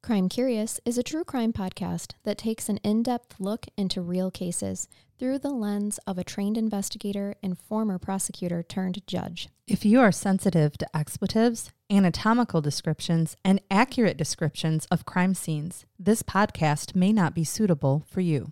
Crime Curious is a true crime podcast that takes an in-depth look into real cases through the lens of a trained investigator and former prosecutor turned judge. If you are sensitive to expletives, anatomical descriptions, and accurate descriptions of crime scenes, this podcast may not be suitable for you.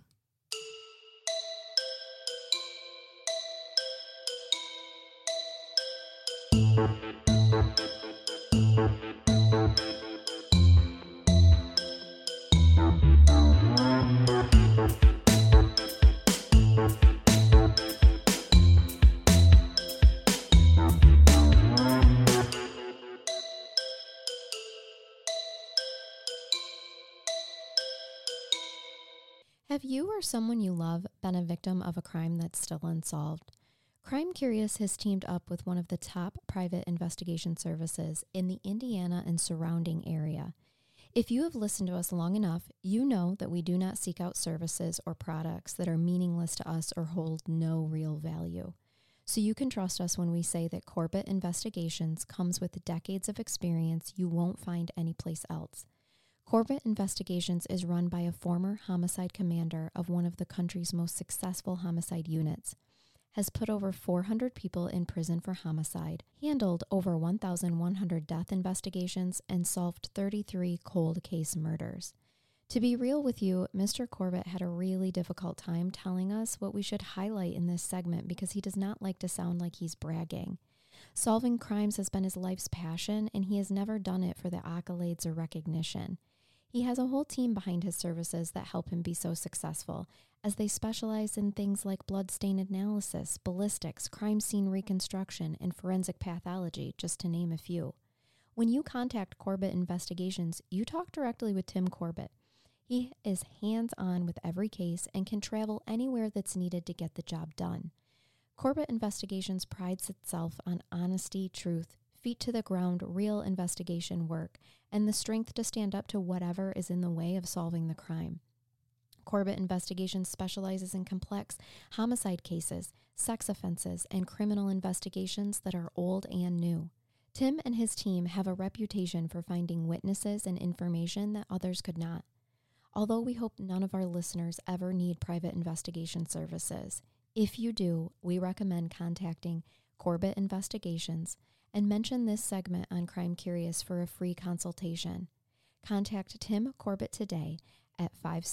Have you or someone you love been a victim of a crime that's still unsolved? Crime Curious has teamed up with one of the top private investigation services in the Indiana and surrounding area. If you have listened to us long enough, you know that we do not seek out services or products that are meaningless to us or hold no real value. So you can trust us when we say that Corbett Investigations comes with decades of experience you won't find anyplace else. Corbett Investigations is run by a former homicide commander of one of the country's most successful homicide units, has put over 400 people in prison for homicide, handled over 1,100 death investigations, and solved 33 cold case murders. To be real with you, Mr. Corbett had a really difficult time telling us what we should highlight in this segment because he does not like to sound like he's bragging. Solving crimes has been his life's passion, and he has never done it for the accolades or recognition. He has a whole team behind his services that help him be so successful, as they specialize in things like blood stain analysis, ballistics, crime scene reconstruction, and forensic pathology, just to name a few. When you contact Corbett Investigations, you talk directly with Tim Corbett. He is hands-on with every case and can travel anywhere that's needed to get the job done. Corbett Investigations prides itself on honesty, truth, feet to the ground, real investigation work, and the strength to stand up to whatever is in the way of solving the crime. Corbett Investigations specializes in complex homicide cases, sex offenses, and criminal investigations that are old and new. Tim and his team have a reputation for finding witnesses and information that others could not. Although we hope none of our listeners ever need private investigation services, if you do, we recommend contacting Corbett Investigations and mention this segment on Crime Curious for a free consultation. Contact Tim Corbett today at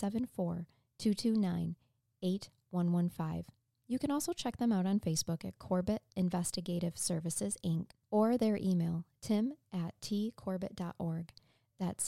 574-229-8115. You can also check them out on Facebook at Corbett Investigative Services, Inc., or their email, tim@tcorbett.org. That's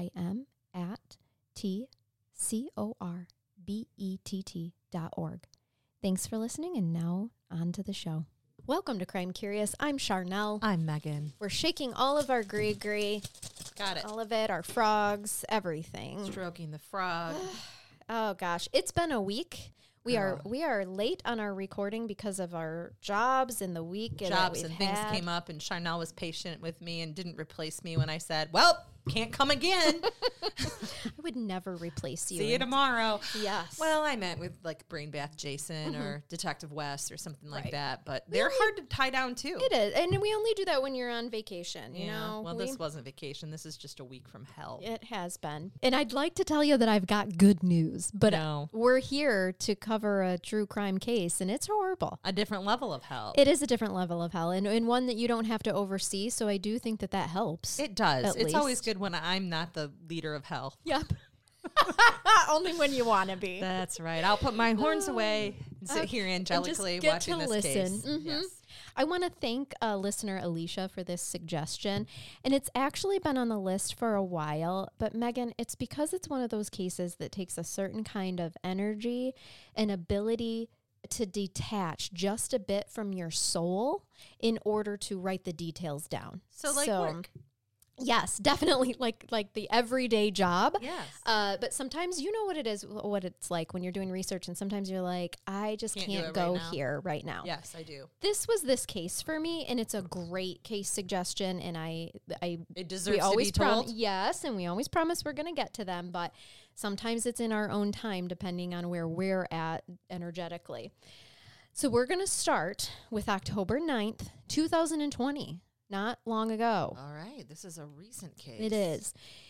tim@tcorbett.org. Thanks for listening, and now on to the show. Welcome to Crime Curious. I'm Charnel. I'm Megan. We're shaking all of our gray. Got it. All of it, our frogs, everything. Stroking the frog. Oh gosh, it's been a week. We are late on our recording because of our jobs in the week. Jobs and things came up, and Charnel was patient with me and didn't replace me when I said, well, can't come again. I would never replace you. See you tomorrow. Yes. Well, I meant with like Brain Bath Jason or Detective West or something like that, but they're hard to tie down too. It is, and we only do that when you're on vacation, you know? Well, this wasn't vacation. This is just a week from hell. It has been. And I'd like to tell you that I've got good news, but we're here to cover a true crime case, and it's horrible. A different level of hell. It is a different level of hell, and one that you don't have to oversee, so I do think that helps. It does. It's always good when I'm not the leader of hell. Yep. Only when you want to be. That's right. I'll put my horns away and sit here angelically watching this case. Mm-hmm. Yes. I want to thank listener Alicia for this suggestion, and it's actually been on the list for a while, but Megan, it's because it's one of those cases that takes a certain kind of energy and ability to detach just a bit from your soul in order to write the details down. So work. Yes, definitely like the everyday job. Yes. But sometimes you know what it's like when you're doing research, and sometimes you're like, I just can't go here right now. Yes, I do. This was this case for me, and it's a great case suggestion, and it deserves to be told. Yes, and we always promise we're going to get to them, but sometimes it's in our own time depending on where we're at energetically. So we're going to start with October 9th, 2020. Not long ago. All right. This is a recent case. It is.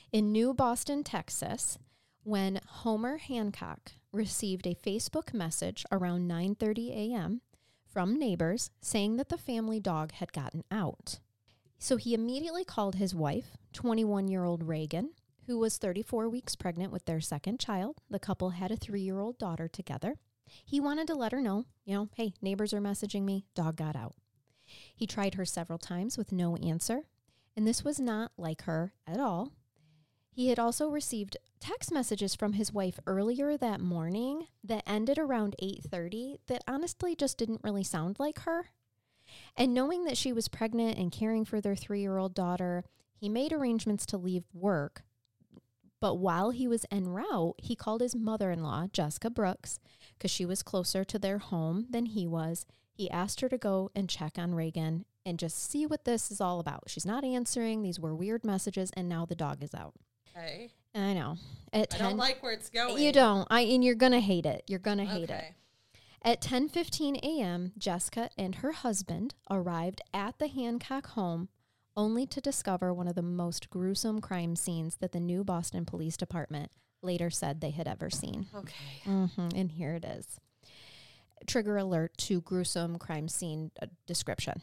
In New Boston, Texas, when Homer Hancock received a Facebook message around 9:30 a.m. from neighbors saying that the family dog had gotten out. So he immediately called his wife, 21-year-old Reagan, who was 34 weeks pregnant with their second child. The couple had a 3-year-old daughter together. He wanted to let her know, hey, neighbors are messaging me, dog got out. He tried her several times with no answer, and this was not like her at all. He had also received text messages from his wife earlier that morning that ended around 8:30 that honestly just didn't really sound like her. And knowing that she was pregnant and caring for their 3-year-old daughter, he made arrangements to leave work. But while he was en route, he called his mother-in-law, Jessica Brooks, because she was closer to their home than he was. He asked her to go and check on Reagan and just see what this is all about. She's not answering. These were weird messages, and now the dog is out. Okay. I know. I don't like where it's going. You don't. And you're going to hate it. You're going to hate it. At 10:15 a.m., Jessica and her husband arrived at the Hancock home only to discover one of the most gruesome crime scenes that the New Boston Police Department later said they had ever seen. Okay. And here it is. Trigger alert to gruesome crime scene description.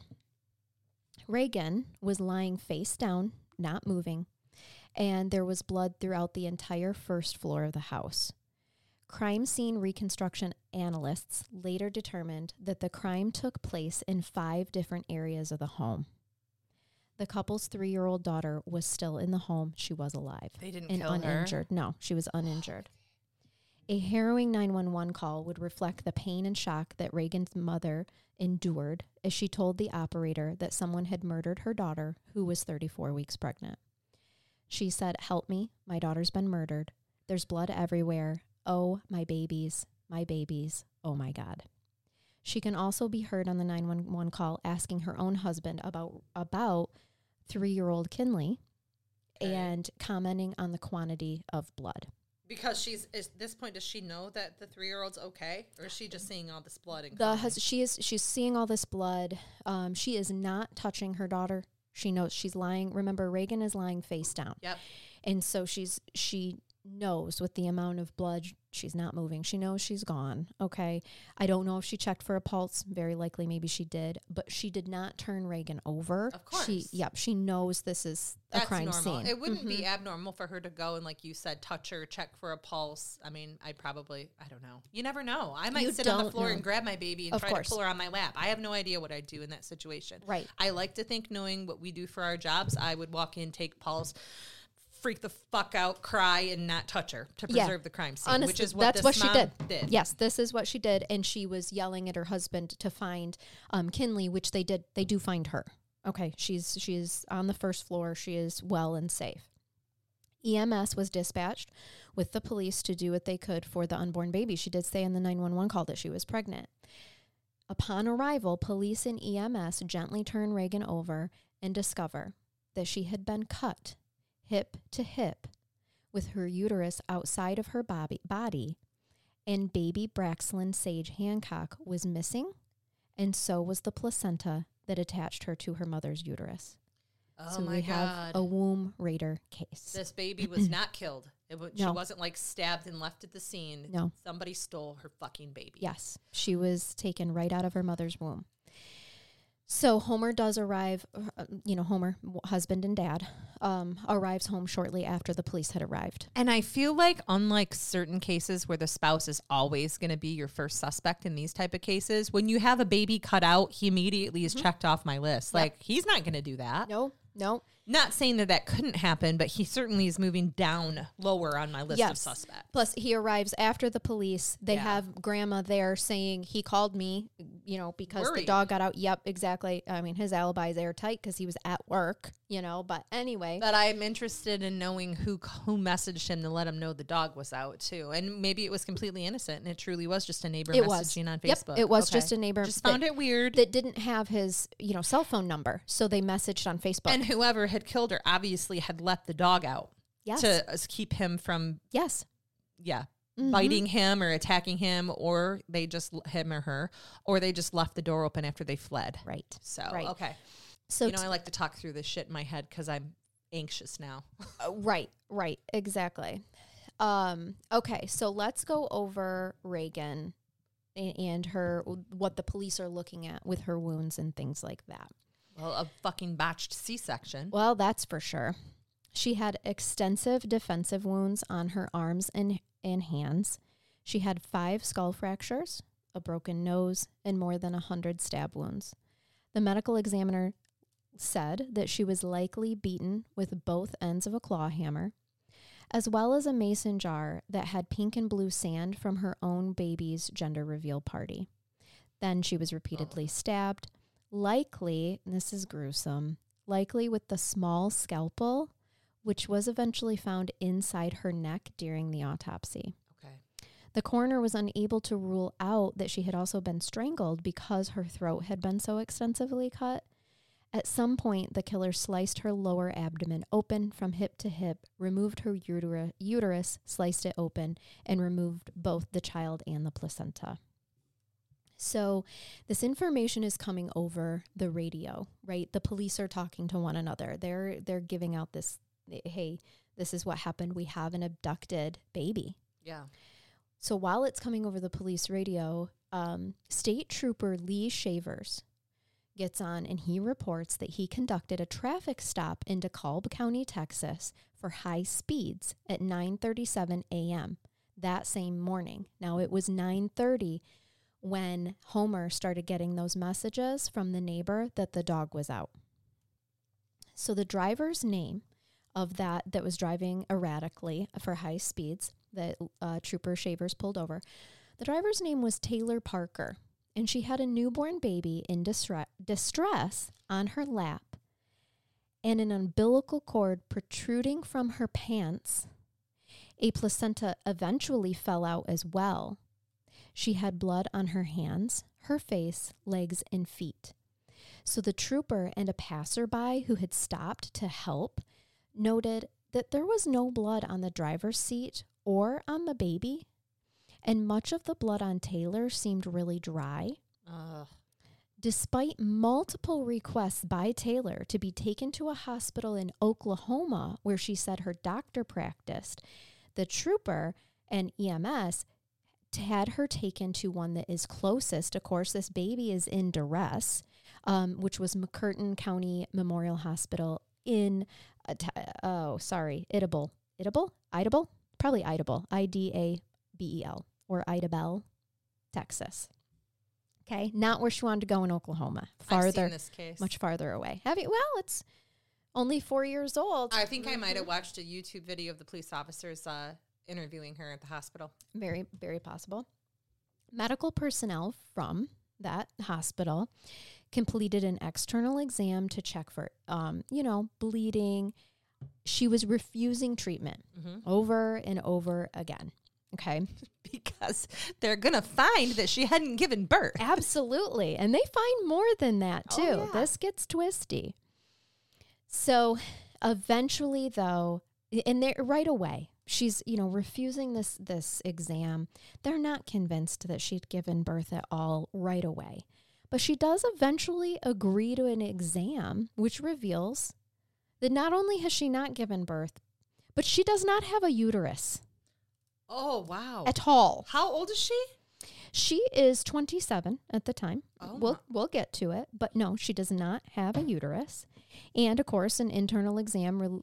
Reagan was lying face down, not moving, and there was blood throughout the entire first floor of the house. Crime scene reconstruction analysts later determined that the crime took place in 5 different areas of the home. The couple's 3-year-old daughter was still in the home. She was alive. They didn't and kill uninjured. her? No, she was uninjured. A harrowing 911 call would reflect the pain and shock that Reagan's mother endured as she told the operator that someone had murdered her daughter, who was 34 weeks pregnant. She said, "Help me, my daughter's been murdered. There's blood everywhere. Oh, my babies, oh my God." She can also be heard on the 911 call asking her own husband about 3-year-old Kinley and commenting on the quantity of blood. Because at this point, does she know that the 3-year-old's okay? Or is she just seeing all this blood? She's seeing all this blood. She is not touching her daughter. She knows she's lying. Remember, Reagan is lying face down. Yep. And so she knows with the amount of blood, she's not moving. She knows she's gone. Okay. I don't know if she checked for a pulse. Very likely maybe she did, but she did not turn Reagan over. Of course. She knows this is a crime normal. scene. It wouldn't be abnormal for her to go and, like you said, touch her, check for a pulse. I mean, I don't know. You never know. I might sit on the floor and grab my baby and try to pull her on my lap. I have no idea what I'd do in that situation. Right. I like to think, knowing what we do for our jobs, I would walk in, take pulse, freak the fuck out, cry, and not touch her to preserve the crime scene. Honestly, which is that's what she did. Yes, this is what she did, and she was yelling at her husband to find Kinley, which they did. They do find her. Okay, she is on the first floor. She is well and safe. EMS was dispatched with the police to do what they could for the unborn baby. She did say in the 911 call that she was pregnant. Upon arrival, police and EMS gently turn Reagan over and discover that she had been cut hip to hip, with her uterus outside of her body, and baby Braxlyn Sage Hancock was missing, and so was the placenta that attached her to her mother's uterus. Oh, so my we God. have a womb raider case. This baby was not killed. She No. wasn't like stabbed and left at the scene. No. Somebody stole her fucking baby. Yes, she was taken right out of her mother's womb. So Homer does arrive, Homer, husband and dad, arrives home shortly after the police had arrived. And I feel like, unlike certain cases where the spouse is always going to be your first suspect in these type of cases, when you have a baby cut out, he immediately is checked off my list. Yep. Like, he's not going to do that. No. Not saying that couldn't happen, but he certainly is moving down lower on my list of suspects. Plus, he arrives after the police. They Yeah. have grandma there saying he called me, because Worried. the dog got out. Yep, exactly. I mean, his alibi is airtight because he was at work, but anyway. But I'm interested in knowing who messaged him to let him know the dog was out, too. And maybe it was completely innocent, and it truly was just a neighbor messaging on Facebook. Yep, it was just a neighbor. Just found it weird. That didn't have his, cell phone number, so they messaged on Facebook. And whoever had killed her obviously had let the dog out Yes. to keep him from, Yes. biting him or attacking him, or they just him or her, or they just left the door open after they fled. Right. So, Right. okay. So I like to talk through this shit in my head because I'm anxious now. Right, exactly. Okay, so let's go over Reagan and what the police are looking at with her wounds and things like that. Well, a fucking botched C-section. Well, that's for sure. She had extensive defensive wounds on her arms and hands. She had 5 skull fractures, a broken nose, and more than 100 stab wounds. The medical examiner said that she was likely beaten with both ends of a claw hammer, as well as a mason jar that had pink and blue sand from her own baby's gender reveal party. Then she was repeatedly stabbed, likely, and this is gruesome, likely with the small scalpel, which was eventually found inside her neck during the autopsy. Okay. The coroner was unable to rule out that she had also been strangled because her throat had been so extensively cut. At some point, the killer sliced her lower abdomen open from hip to hip, removed her uterus, sliced it open, and removed both the child and the placenta. So this information is coming over the radio, right? The police are talking to one another. They're giving out this, hey, this is what happened. We have an abducted baby. Yeah. So while it's coming over the police radio, State Trooper Lee Shavers gets on and he reports that he conducted a traffic stop in DeKalb County, Texas for high speeds at 9:37 a.m. that same morning. Now it was 9:30 when Homer started getting those messages from the neighbor that the dog was out. So the driver's name of that was driving erratically for high speeds that Trooper Shavers pulled over, the driver's name was Taylor Parker, and she had a newborn baby in distress on her lap and an umbilical cord protruding from her pants. A placenta eventually fell out as well. She had blood on her hands, her face, legs, and feet. So the trooper and a passerby who had stopped to help noted that there was no blood on the driver's seat or on the baby, and much of the blood on Taylor seemed really dry. Despite multiple requests by Taylor to be taken to a hospital in Oklahoma where she said her doctor practiced, the trooper and EMS had her taken to one that is closest. Of course, this baby is in duress, which was McCurtain County Memorial Hospital in, Idabel, probably Idabel, Idabel, or Idabel, Texas. Okay, not where she wanted to go in Oklahoma. Farther, I've seen this case. Much farther away. Have you? Well, it's only 4 years old. I think I might have watched a YouTube video of the police officers interviewing her at the hospital. Very, very possible. Medical personnel from that hospital completed an external exam to check for, bleeding. She was refusing treatment over and over again. Okay. Because they're going to find that she hadn't given birth. Absolutely. And they find more than that, too. Oh, yeah. This gets twisty. So eventually, though, and they're right away, she's, refusing this exam. They're not convinced that she'd given birth at all right away. But she does eventually agree to an exam, which reveals that not only has she not given birth, but she does not have a uterus. Oh, wow. At all. How old is she? She is 27 at the time. Oh. We'll get to it. But no, she does not have a uterus. And, of course, an internal exam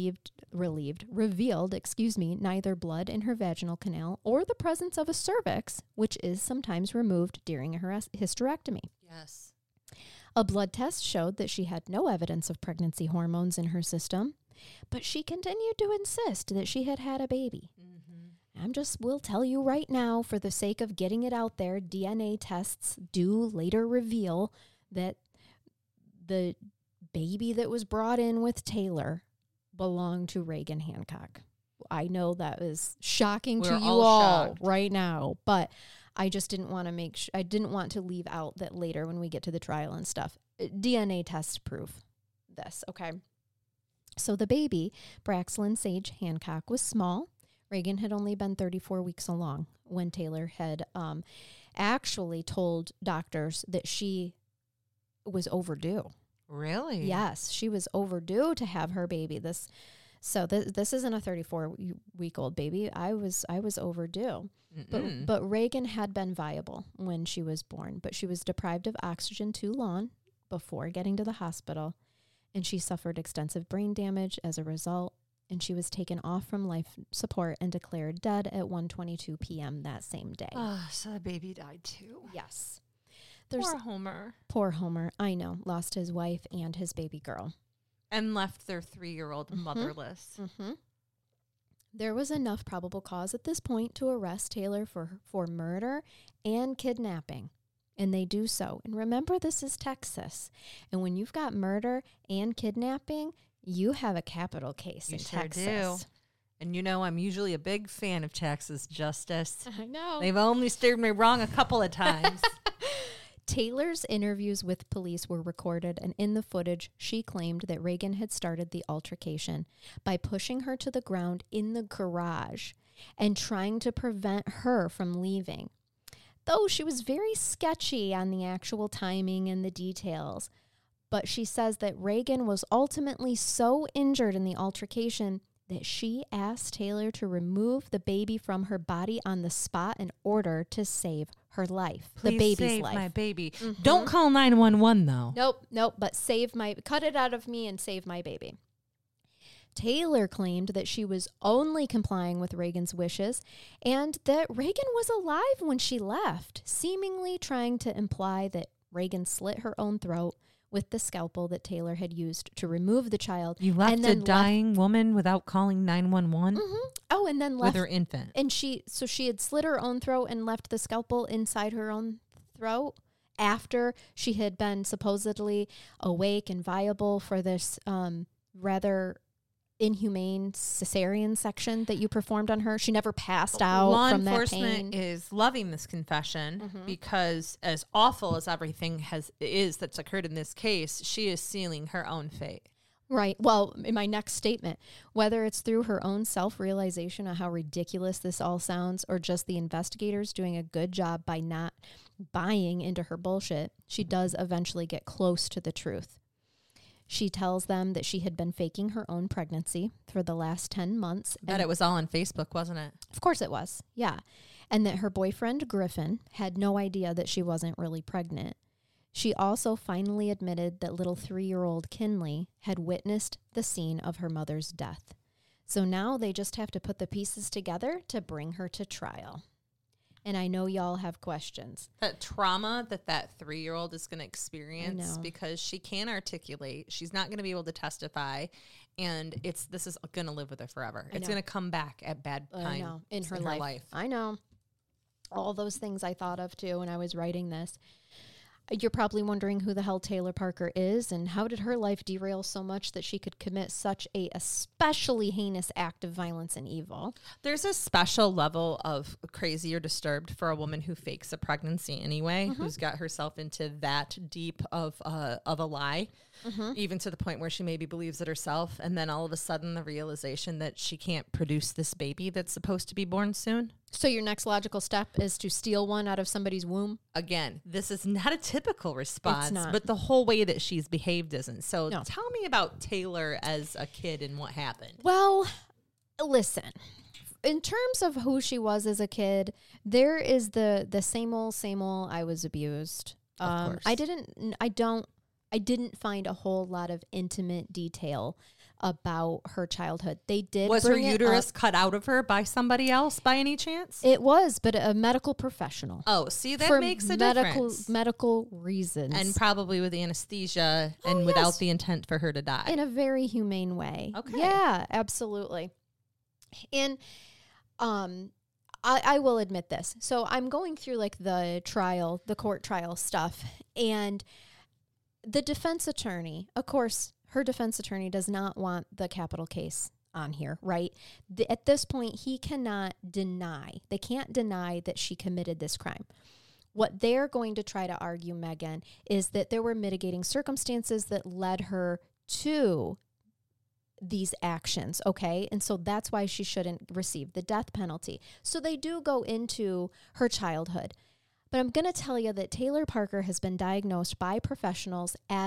revealed neither blood in her vaginal canal or the presence of a cervix, which is sometimes removed during her hysterectomy. Yes. A blood test showed that she had no evidence of pregnancy hormones in her system, but she continued to insist that she had had a baby. We'll tell you right now, for the sake of getting it out there, DNA tests do later reveal that the baby that was brought in with Taylor belonged to Reagan Hancock. I know that is shocking to you all right now, but I just didn't want to I didn't want to leave out that later when we get to the trial and stuff, DNA tests prove this, okay? So the baby, Braxlyn Sage Hancock, was small. Reagan had only been 34 weeks along when Taylor had actually told doctors that she was overdue. Really? Yes, she was overdue to have her baby. This isn't a 34-week-old baby. I was overdue. But Reagan had been viable when she was born, but she was deprived of oxygen too long before getting to the hospital, and she suffered extensive brain damage as a result, and she was taken off from life support and declared dead at 1:22 p.m. that same day. Oh, so the baby died too. Yes. Poor Homer. Poor Homer. I know. Lost his wife and his baby girl. And left their 3-year-old motherless. Mm-hmm. There was enough probable cause at this point to arrest Taylor for murder and kidnapping. And they do so. And remember, this is Texas. And when you've got murder and kidnapping, you have a capital case in Texas. Do. And you know, I'm usually a big fan of Texas justice. I know. They've only steered me wrong a couple of times. Taylor's interviews with police were recorded, and in the footage, she claimed that Reagan had started the altercation by pushing her to the ground in the garage and trying to prevent her from leaving. Though she was very sketchy on the actual timing and the details, but she says that Reagan was ultimately so injured in the altercation that she asked Taylor to remove the baby from her body on the spot in order to save her life. Please the baby's save life. My baby. Mm-hmm. Don't call 911 though. Nope, but cut it out of me and save my baby. Taylor claimed that she was only complying with Reagan's wishes and that Reagan was alive when she left, seemingly trying to imply that Reagan slit her own throat with the scalpel that Taylor had used to remove the child. You left a dying woman without calling 911? Mm-hmm. Oh, and then left. With her infant. And she had slit her own throat and left the scalpel inside her own throat after she had been supposedly awake and viable for this rather inhumane cesarean section that you performed on her. She never passed out from that pain. Law enforcement is loving this confession because as awful as everything is that's occurred in this case, she is sealing her own fate. Right. Well, in my next statement, whether it's through her own self-realization of how ridiculous this all sounds or just the investigators doing a good job by not buying into her bullshit, she does eventually get close to the truth. She tells them that she had been faking her own pregnancy for the last 10 months. But it was all on Facebook, wasn't it? Of course it was, yeah. And that her boyfriend, Griffin, had no idea that she wasn't really pregnant. She also finally admitted that little 3-year-old Kinley had witnessed the scene of her mother's death. So now they just have to put the pieces together to bring her to trial. And I know y'all have questions. That trauma that 3-year-old is going to experience because she can't articulate. She's not going to be able to testify. And this is going to live with her forever. It's going to come back at bad times in her life. I know. All those things I thought of, too, when I was writing this. You're probably wondering who the hell Taylor Parker is and how did her life derail so much that she could commit such a especially heinous act of violence and evil. There's a special level of crazy or disturbed for a woman who fakes a pregnancy anyway, who's got herself into that deep of a lie, even to the point where she maybe believes it herself. And then all of a sudden the realization that she can't produce this baby that's supposed to be born soon. So your next logical step is to steal one out of somebody's womb? Again, this is not a typical response, but the whole way that she's behaved isn't. So tell me about Taylor as a kid and what happened. Well, listen, in terms of who she was as a kid, there is the same old, I was abused. Of course. I didn't find a whole lot of intimate detail about her childhood. They did. Was her uterus cut out of her by somebody else by any chance? It was, but a medical professional. Oh, see, that makes a difference. Medical reasons. And probably with anesthesia and without the intent for her to die. In a very humane way. Okay. Yeah, absolutely. And I will admit this. So I'm going through like the court trial stuff, and the defense attorney, of course, her defense attorney does not want the capital case on here, right? At this point, they can't deny that she committed this crime. What they're going to try to argue, Megan, is that there were mitigating circumstances that led her to these actions, okay? And so that's why she shouldn't receive the death penalty. So they do go into her childhood. But I'm going to tell you that Taylor Parker has been diagnosed by professionals as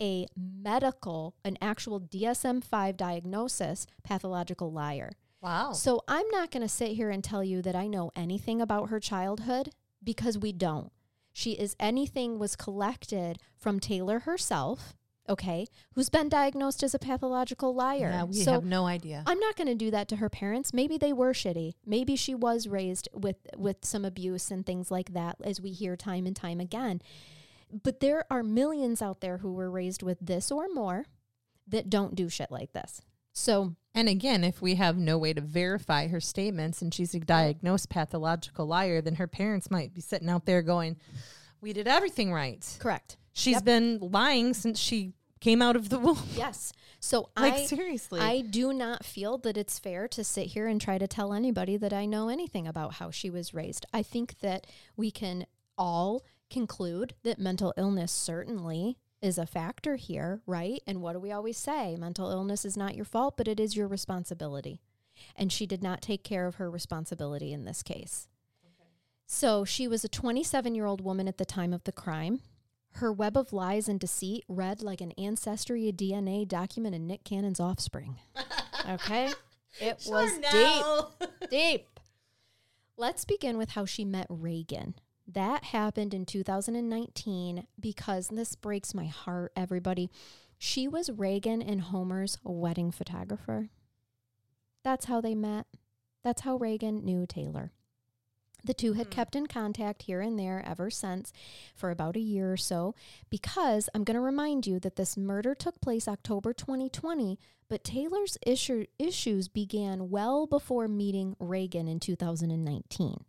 an actual DSM-5 diagnosis, pathological liar. Wow. So I'm not going to sit here and tell you that I know anything about her childhood, because we don't. Anything was collected from Taylor herself, okay, who's been diagnosed as a pathological liar. Yeah, we have no idea. I'm not going to do that to her parents. Maybe they were shitty. Maybe she was raised with some abuse and things like that, as we hear time and time again. But there are millions out there who were raised with this or more that don't do shit like this. So, and again, if we have no way to verify her statements and she's a diagnosed pathological liar, then her parents might be sitting out there going, we did everything right. Correct. She's been lying since she came out of the womb. Yes. So seriously, I do not feel that it's fair to sit here and try to tell anybody that I know anything about how she was raised. I think that we can all conclude that mental illness certainly is a factor here, right? And what do we always say? Mental illness is not your fault, but it is your responsibility. And she did not take care of her responsibility in this case. Okay. So she was a 27-year-old woman at the time of the crime. Her web of lies and deceit read like an Ancestry DNA document in Nick Cannon's Offspring. Okay? It was deep. Let's begin with how she met Reagan. That happened in 2019 because, and this breaks my heart, everybody, she was Reagan and Homer's wedding photographer. That's how they met. That's how Reagan knew Taylor. The two had kept in contact here and there ever since for about a year or so, because I'm going to remind you that this murder took place October 2020, but Taylor's issues began well before meeting Reagan in 2019.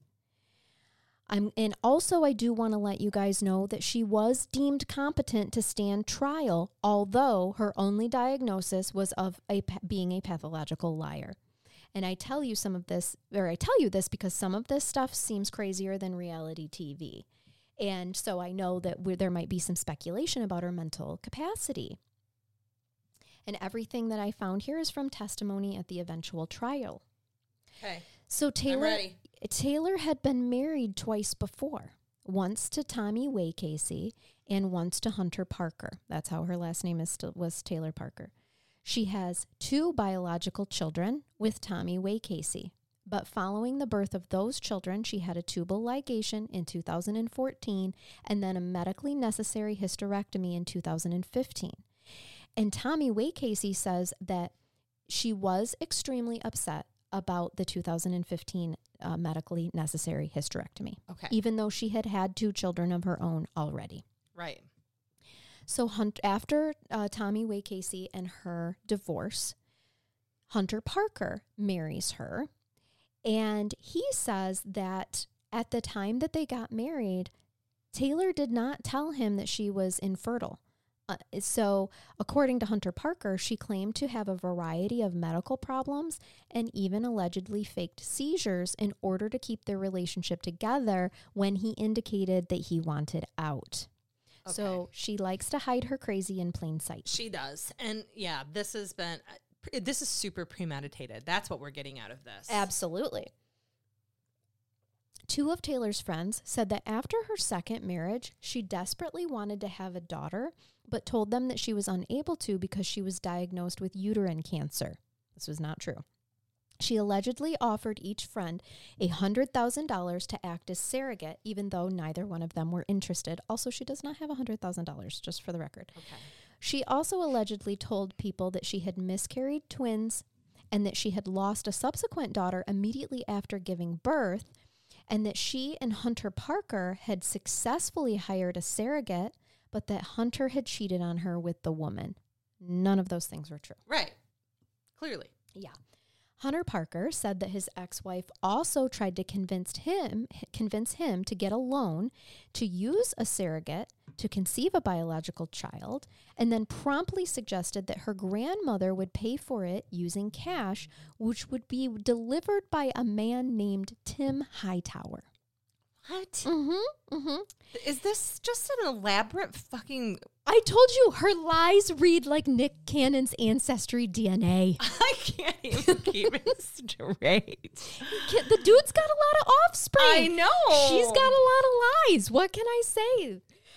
And also, I do want to let you guys know that she was deemed competent to stand trial, although her only diagnosis was of being a pathological liar. And I tell you this because some of this stuff seems crazier than reality TV. And so I know that there might be some speculation about her mental capacity. And everything that I found here is from testimony at the eventual trial. Okay. So I'm ready. Taylor had been married twice before, once to Tommy Way Casey and once to Hunter Parker. That's how her last name was Taylor Parker. She has 2 biological children with Tommy Way Casey, but following the birth of those children, she had a tubal ligation in 2014 and then a medically necessary hysterectomy in 2015. And Tommy Way Casey says that she was extremely upset about the 2015 medically necessary hysterectomy. Okay. Even though she had had 2 children of her own already. Right. So after Tommy Way Casey and her divorce, Hunter Parker marries her. And he says that at the time that they got married, Taylor did not tell him that she was infertile. So according to Hunter Parker, she claimed to have a variety of medical problems and even allegedly faked seizures in order to keep their relationship together when he indicated that he wanted out. Okay. So she likes to hide her crazy in plain sight. She does. And yeah, this is super premeditated. That's what we're getting out of this. Absolutely. 2 of Taylor's friends said that after her second marriage, she desperately wanted to have a daughter, but told them that she was unable to because she was diagnosed with uterine cancer. This was not true. She allegedly offered each friend $100,000 to act as surrogate, even though neither one of them were interested. Also, she does not have $100,000, just for the record. Okay. She also allegedly told people that she had miscarried twins and that she had lost a subsequent daughter immediately after giving birth, and that she and Hunter Parker had successfully hired a surrogate, but that Hunter had cheated on her with the woman. None of those things were true. Right. Clearly. Yeah. Hunter Parker said that his ex-wife also tried to convince him to get a loan to use a surrogate to conceive a biological child, and then promptly suggested that her grandmother would pay for it using cash, which would be delivered by a man named Tim Hightower. What? Mm-hmm. Mm-hmm. Is this just an elaborate fucking... I told you, her lies read like Nick Cannon's Ancestry DNA. I can't even keep it straight. The dude's got a lot of offspring. I know. She's got a lot of lies. What can I say?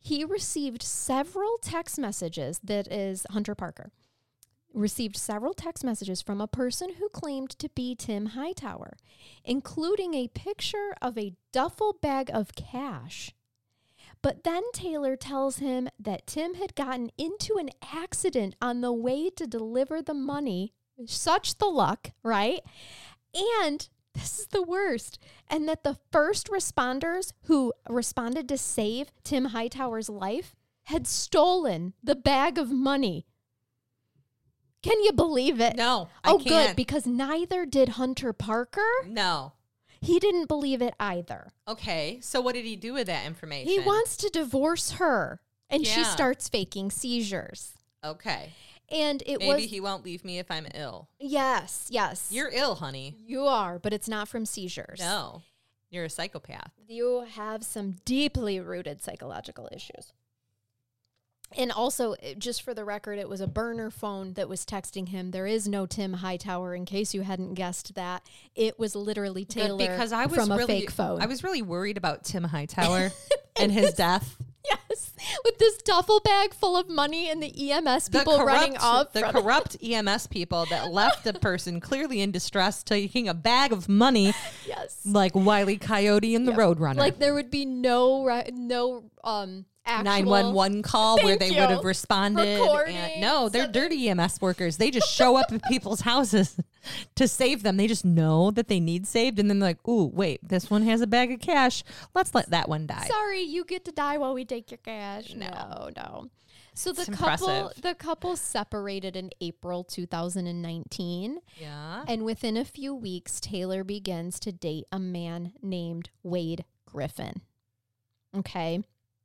he received several text messages, that is Hunter Parker, received several text messages from a person who claimed to be Tim Hightower, including a picture of a duffel bag of cash. But then Taylor tells him that Tim had gotten into an accident on the way to deliver the money. Such the luck, right? And this is the worst. And that the first responders who responded to save Tim Hightower's life had stolen the bag of money. Can you believe it? No, I can't. Good, because neither did Hunter Parker. No. He didn't believe it either. Okay, so what did he do with that information? He wants to divorce her, and she Yeah. starts faking seizures. Okay. And Maybe he won't leave me if I'm ill. Yes. You're ill, honey. You are, but it's not from seizures. No, you're a psychopath. You have some deeply rooted psychological issues. And also, just for the record, it was a burner phone that was texting him. There is no Tim Hightower, in case you hadn't guessed that. It was literally Taylor because I was from a really, fake phone. I was really worried about Tim Hightower and his death. Yes, with this duffel bag full of money and the EMS people running off. The corrupt EMS people that left a person clearly in distress taking a bag of money, Yes, like Wile E. Coyote and the Roadrunner. like there would be no actual 911 call where they Thank would you. have responded. Recording, And no, they're something. dirty EMS workers. They just show up at people's houses to save them. They just know that they need saved. And then they're like, ooh, wait, this one has a bag of cash. Let's let that one die. Sorry, you get to die while we take your cash. No. No. So It's impressive. the couple separated in April 2019. Yeah. And within a few weeks, Taylor begins to date a man named Wade Griffin. Okay.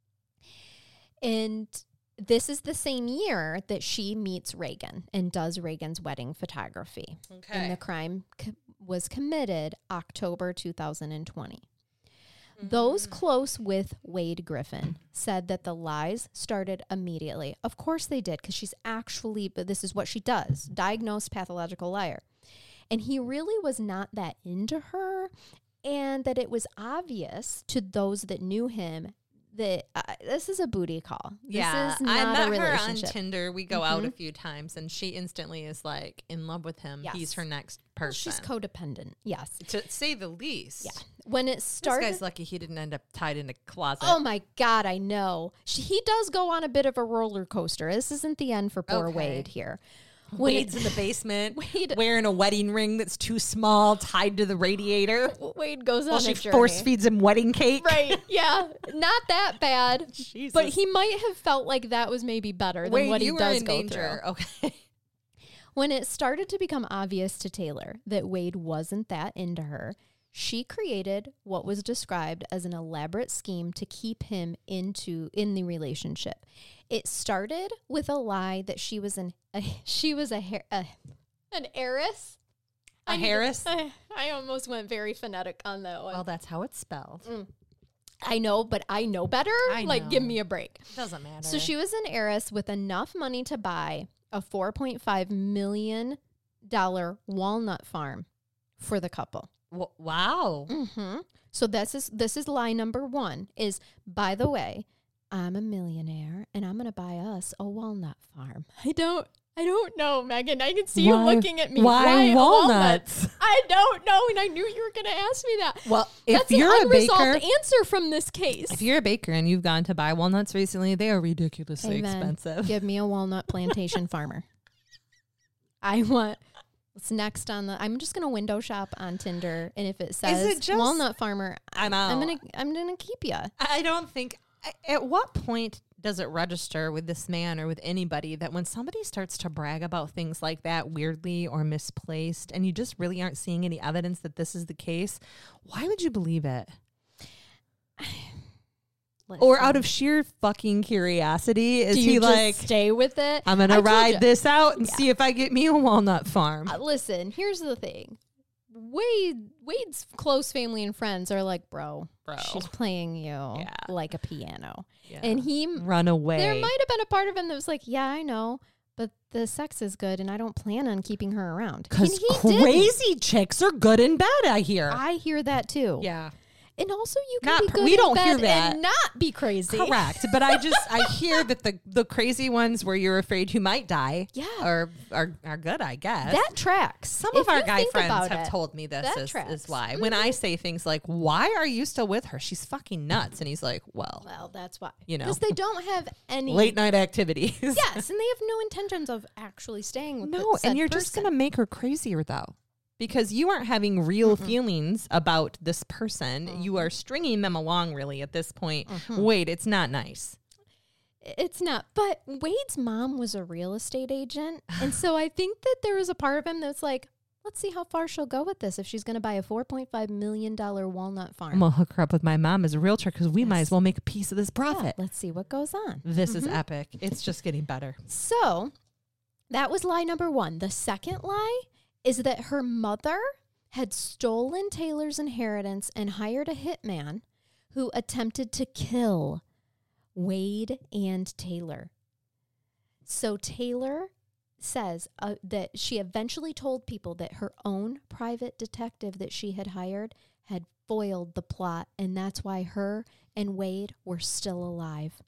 And this is the same year that she meets Reagan and does Reagan's wedding photography. Okay. And the crime was committed October 2020. Those close with Wade Griffin said that the lies started immediately. Of course they did, because she's actually, but this is what she does, diagnosed pathological liar. And he really was not that into her, and that it was obvious to those that knew him that this is a booty call. This is not I met a her on relationship. Tinder. We go out a few times, and she instantly is like in love with him. Yes. He's her next Well, person. she's codependent. Yes. to say the least. Yeah. When it This started, guy's lucky he didn't end up tied in a closet. oh my God, I know. He does go on a bit of a roller coaster. This isn't the end for poor Okay. Wade here. Wade's in the basement Wade- wearing a wedding ring that's too small, tied to the radiator. Wade goes While on she a journey. force feeds him wedding cake. Right, yeah. Not that bad. Jesus. But he might have felt like that was maybe better than Wade, what he you were does in go danger. through. Okay. When it started to become obvious to Taylor that Wade wasn't that into her, she created what was described as an elaborate scheme to keep him in the relationship. It started with a lie that she was an heiress. A Harris? I almost went very phonetic on that one. Well, that's how it's spelled. I know, but I know better. I Like, give know. me a break. Doesn't matter. So she was an heiress with enough money to buy a $4.5 million walnut farm for the couple. Wow. Mm-hmm. So this is lie number one. Is, by the way, I'm a millionaire and I'm gonna buy us a walnut farm. I don't know, Megan. I can see you looking at me. Why walnuts? I don't know, and I knew you were gonna ask me that. Well, if That's you're an a unresolved baker, answer from this case. if you're a baker and you've gone to buy walnuts recently, they are ridiculously Amen. expensive. Give me a walnut plantation farmer. I want. What's next on the? I'm just gonna window shop on Tinder, and if it says just- walnut farmer, I'm out. I'm gonna keep you. I don't think. At what point does it register with this man or with anybody that when somebody starts to brag about things like that weirdly or misplaced, and you just really aren't seeing any evidence that this is the case, why would you believe it? Or out of sheer fucking curiosity, is Do he you like, just stay with it? I'm I gonna told ride ya. this out and see if I get me a walnut farm? Listen, here's the thing. Wade's close family and friends are like, bro, she's playing you like a piano. Yeah. And he, Run away. there might have been a part of him that was like, yeah, I know, but the sex is good and I don't plan on keeping her around. Because And he didn't. crazy chicks are good in bed, I hear. I hear that too. Yeah. And also, you can Not be per- good we in don't bed hear that. and not be crazy. Correct. But I hear that the crazy ones where you're afraid you might die are good, I guess. That tracks. Some If of our you guy think friends about have it, told me this that is tracks. why. When I say things like, why are you still with her? She's fucking nuts. And he's like, Well, that's why. You know. Because they don't have any late night activities. Yes, and they have no intentions of actually staying with No, the said and you're just person. going to make her crazier, though. Because you aren't having real feelings about this person. You are stringing them along, really, at this point. Wait, it's not nice. It's not. But Wade's mom was a real estate agent. And so I think that there was a part of him that's like, let's see how far she'll go with this if she's going to buy a $4.5 million walnut farm. I'm going to hook her up with my mom as a realtor because we might as well make a piece of this profit. Yeah, let's see what goes on. This is epic. It's just getting better. So that was lie number one. The second lie is that her mother had stolen Taylor's inheritance and hired a hitman who attempted to kill Wade and Taylor. So Taylor says that she eventually told people that her own private detective that she had hired had foiled the plot, and that's why her and Wade were still alive.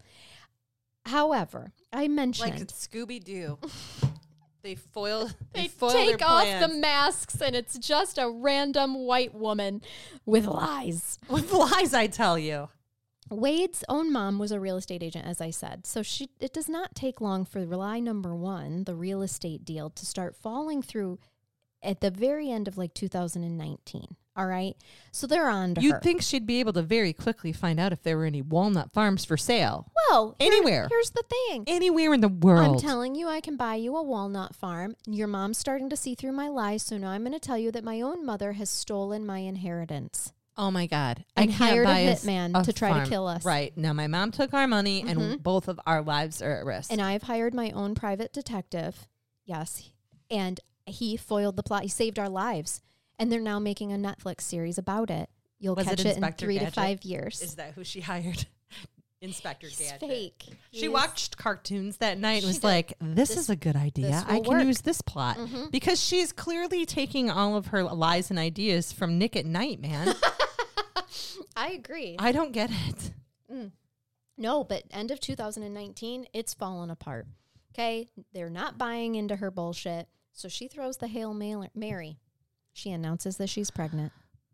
However, I mentioned... Like it's Scooby-Doo. They foil They their take off plans. the masks and it's just a random white woman with lies. With lies, I tell you. Wade's own mom was a real estate agent, as I said. So it does not take long for lie number one, the real estate deal, to start falling through at the very end of like 2019. All right. So they're on to her. You'd think she'd be able to very quickly find out if there were any walnut farms for sale. Well, Anywhere. Here's the thing. Anywhere in the world. I'm telling you, I can buy you a walnut farm. Your mom's starting to see through my lies. So now I'm going to tell you that my own mother has stolen my inheritance. Oh my God. And I can't hired a buy hitman to try to farm. kill us. Right. Now my mom took our money and both of our lives are at risk. And I've hired my own private detective. Yes. And he foiled the plot. He saved our lives. And they're now making a Netflix series about it. You'll catch it in Inspector 3 Gadget? to 5 years. Is that who she hired? Inspector He's Gadget. fake. She watched cartoons that night and She was did. like, this is a good idea. this I will can work." use this plot. Because she's clearly taking all of her lies and ideas from Nick at Night, man. I agree. I don't get it. No, but end of 2019, it's fallen apart. Okay? They're not buying into her bullshit. So she throws the Hail Mary. She announces that she's pregnant.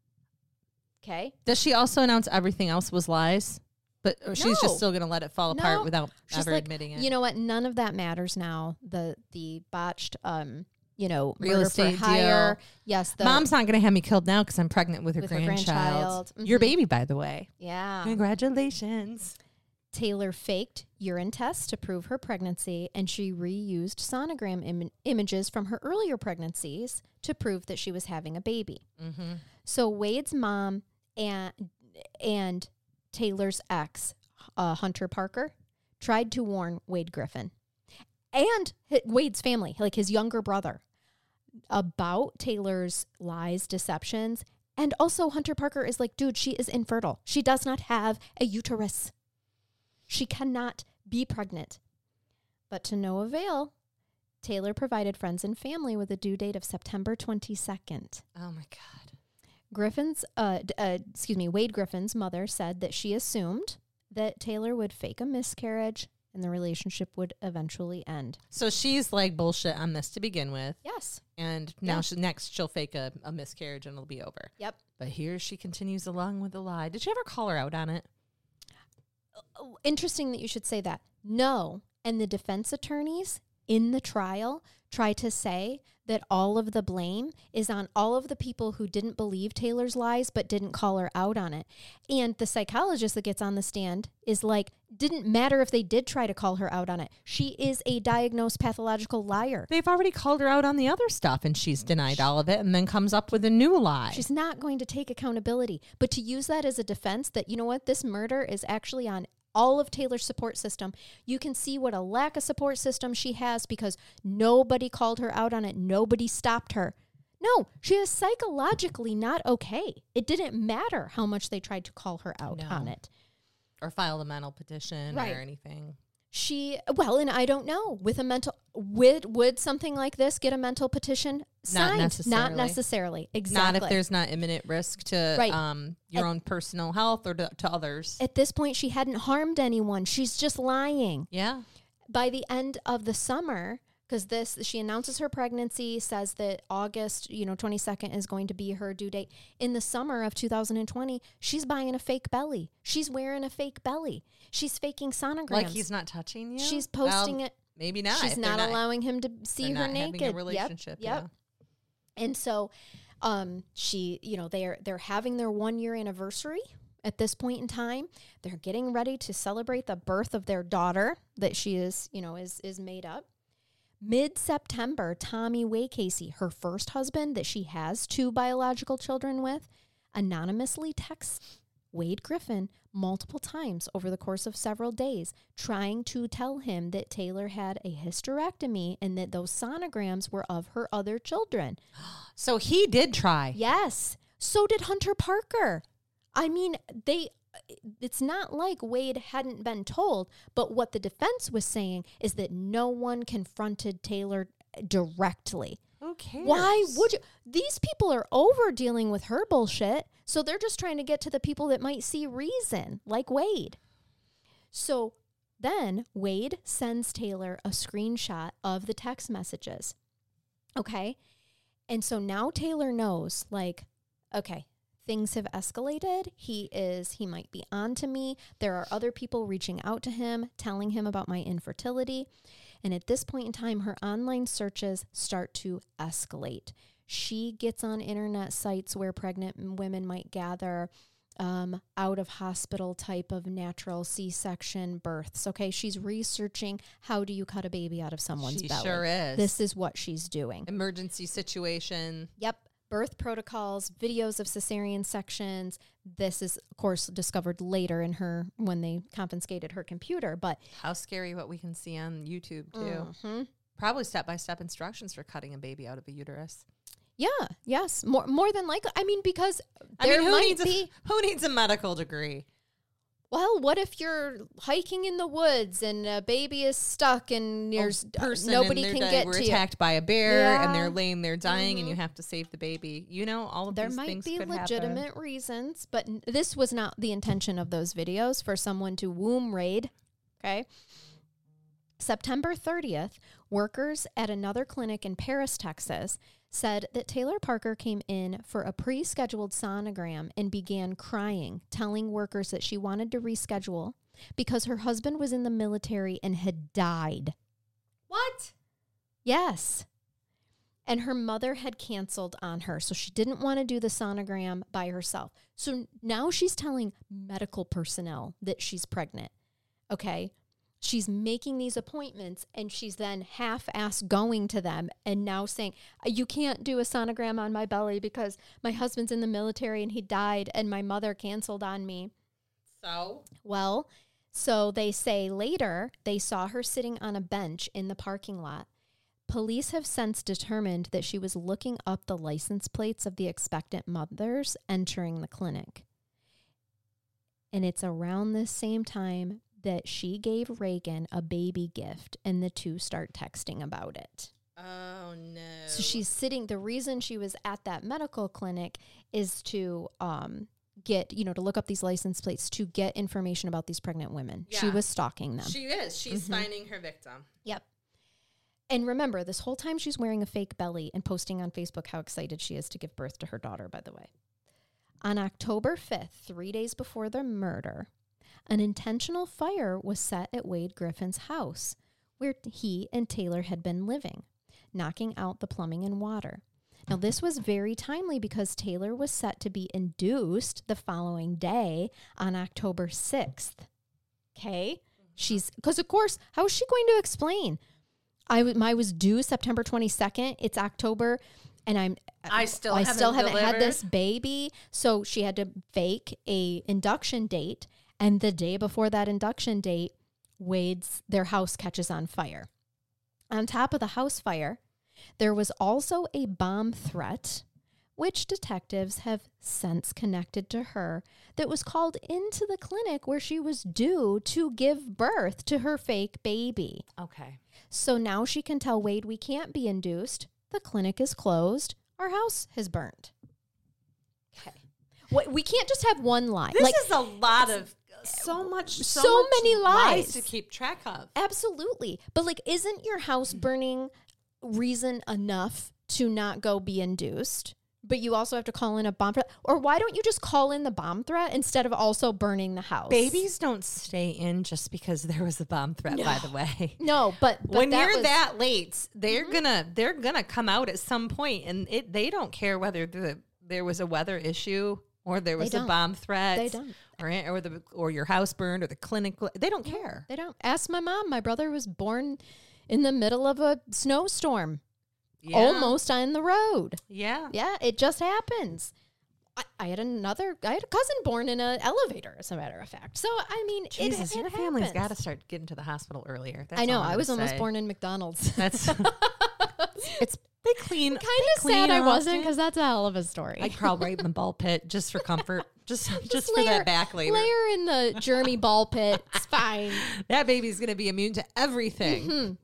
Okay? Does she also announce everything else was lies? But she's No. just still going to let it fall apart No. without She's ever like, admitting it. you know what? None of that matters now. The botched, Real murder estate for hire. deal. Yes, the Mom's not going to have me killed now because I'm pregnant with her With her grandchild. grandchild. Your Mhm. baby, by the way. yeah. Congratulations. Taylor faked urine tests to prove her pregnancy, and she reused sonogram images from her earlier pregnancies to prove that she was having a baby. Mm-hmm. So Wade's mom and Taylor's ex, Hunter Parker, tried to warn Wade Griffin and Wade's family, like his younger brother, about Taylor's lies, deceptions. And also Hunter Parker is like, dude, she is infertile. She does not have a uterus. She cannot be pregnant. But to no avail, Taylor provided friends and family with a due date of September 22nd. Oh, my God. Wade Griffin's mother said that she assumed that Taylor would fake a miscarriage and the relationship would eventually end. So she's like bullshit on this to begin with. Yes. And now Yeah. she'll fake a miscarriage and it'll be over. Yep. But here she continues along with the lie. Did you ever call her out on it? Interesting that you should say that. No. And the defense attorneys in the trial try to say that all of the blame is on all of the people who didn't believe Taylor's lies but didn't call her out on it. And the psychologist that gets on the stand is like, didn't matter if they did try to call her out on it. She is a diagnosed pathological liar. They've already called her out on the other stuff and she's denied all of it and then comes up with a new lie. She's not going to take accountability. But to use that as a defense that, you know what, this murder is actually on all of Taylor's support system, you can see what a lack of support system she has because nobody called her out on it. Nobody stopped her. No, she is psychologically not okay. It didn't matter how much they tried to call her out on it. Or filed a mental petition Right. or anything. And I don't know, with a mental, would something like this get a mental petition signed? Not necessarily. Exactly. Not if there's not imminent risk to your own personal health or to others. At this point, she hadn't harmed anyone. She's just lying. Yeah. By the end of the summer, because she announces her pregnancy, says that August, 22nd is going to be her due date. In the summer of 2020, she's buying a fake belly. She's wearing a fake belly. She's faking sonograms. Like he's not touching you? She's posting it. Maybe not. She's not allowing him to see her naked. Having a relationship. Yep. And so they're having their 1-year anniversary at this point in time. They're getting ready to celebrate the birth of their daughter that she is made up. Mid-September, Tommy Way Casey, her first husband that she has 2 biological children with, anonymously texts Wade Griffin multiple times over the course of several days, trying to tell him that Taylor had a hysterectomy and that those sonograms were of her other children. So he did try. Yes. So did Hunter Parker. I mean, it's not like Wade hadn't been told, but what the defense was saying is that no one confronted Taylor directly. Who cares? Why would you? These people are over dealing with her bullshit, so they're just trying to get to the people that might see reason, like Wade. So then Wade sends Taylor a screenshot of the text messages. Okay? And so now Taylor knows, like, okay, things have escalated. He might be on to me. There are other people reaching out to him, telling him about my infertility. And at this point in time, her online searches start to escalate. She gets on internet sites where pregnant women might gather, out of hospital type of natural C-section births. Okay, she's researching how do you cut a baby out of someone's belly. She sure is. This is what she's doing. Emergency situation. Yep. Birth protocols, videos of cesarean sections. This is, of course, discovered later when they confiscated her computer. But how scary what we can see on YouTube, too. Mm-hmm. Probably step-by-step instructions for cutting a baby out of a uterus. Yeah, yes. More than likely. I mean, because who needs a medical degree? Well, what if you're hiking in the woods and a baby is stuck and nobody can get to you? We're attacked by a bear and they're laying there dying and you have to save the baby. All of these things could happen. There might be legitimate reasons, but this was not the intention of those videos, for someone to womb raid. Okay. September 30th, workers at another clinic in Paris, Texas, said that Taylor Parker came in for a pre-scheduled sonogram and began crying, telling workers that she wanted to reschedule because her husband was in the military and had died. What? Yes. And her mother had canceled on her, so she didn't want to do the sonogram by herself. So now she's telling medical personnel that she's pregnant. Okay? She's making these appointments, and she's then half-ass going to them and now saying, you can't do a sonogram on my belly because my husband's in the military and he died and my mother canceled on me. So they say later they saw her sitting on a bench in the parking lot. Police have since determined that she was looking up the license plates of the expectant mothers entering the clinic. And it's around this same time that she gave Reagan a baby gift, and the two start texting about it. Oh, no. So she's sitting, the reason she was at that medical clinic is to get, to look up these license plates, to get information about these pregnant women. Yeah. She was stalking them. She is. She's finding her victim. Yep. And remember, this whole time she's wearing a fake belly and posting on Facebook how excited she is to give birth to her daughter, by the way. On October 5th, 3 days before the murder, an intentional fire was set at Wade Griffin's house, where he and Taylor had been living, knocking out the plumbing and water. Now, this was very timely because Taylor was set to be induced the following day on October 6th. Okay? Because of course, how is she going to explain? I was due September 22nd. It's October, and I still haven't had this baby. So she had to fake a induction date. And the day before that induction date, their house catches on fire. On top of the house fire, there was also a bomb threat which detectives have since connected to her, that was called into the clinic where she was due to give birth to her fake baby. Okay. So now she can tell Wade, we can't be induced. The clinic is closed. Our house has burnt. Okay. We can't just have one lie. This is a lot of so much many lies to keep track of. Absolutely. But like, isn't your house burning reason enough to not go be induced? But you also have to call in a bomb threat? Or why don't you just call in the bomb threat instead of also burning the house? Babies don't stay in just because there was a bomb threat, by the way. No, but when you're that late, they're gonna come out at some point, and they don't care whether there was a weather issue or there was a bomb threat. They don't. Or your house burned or the clinic. They don't care. They don't. Ask my mom. My brother was born in the middle of a snowstorm. Yeah. Almost on the road. Yeah. Yeah, it just happens. I had a cousin born in an elevator, as a matter of fact. So, I mean, Jesus, your family's happens. got to start getting to the hospital earlier. That's I know. all I was gonna almost say. born in McDonald's. That's they clean. Kind of sad I wasn't, because that's a hell of a story. I'd crawl right in the ball pit just for comfort. just for layer, that back labor. Layer in the germy ball pit. It's fine. That baby's going to be immune to everything. Mm-hmm.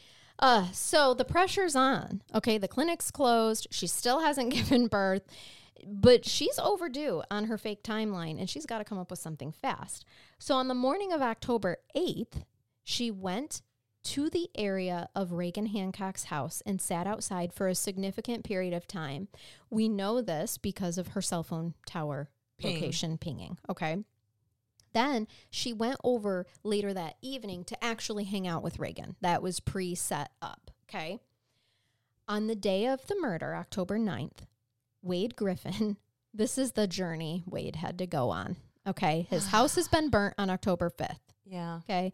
So the pressure's on. Okay, the clinic's closed. She still hasn't given birth, but she's overdue on her fake timeline, and she's got to come up with something fast. So on the morning of October 8th, she went to the area of Reagan Hancock's house and sat outside for a significant period of time. We know this because of her cell phone tower location pinging. Okay. Then she went over later that evening to actually hang out with Reagan. That was pre-set up, okay? On the day of the murder, October 9th, Wade Griffin, this is the journey Wade had to go on, okay? His house has been burnt on October 5th. Yeah. Okay?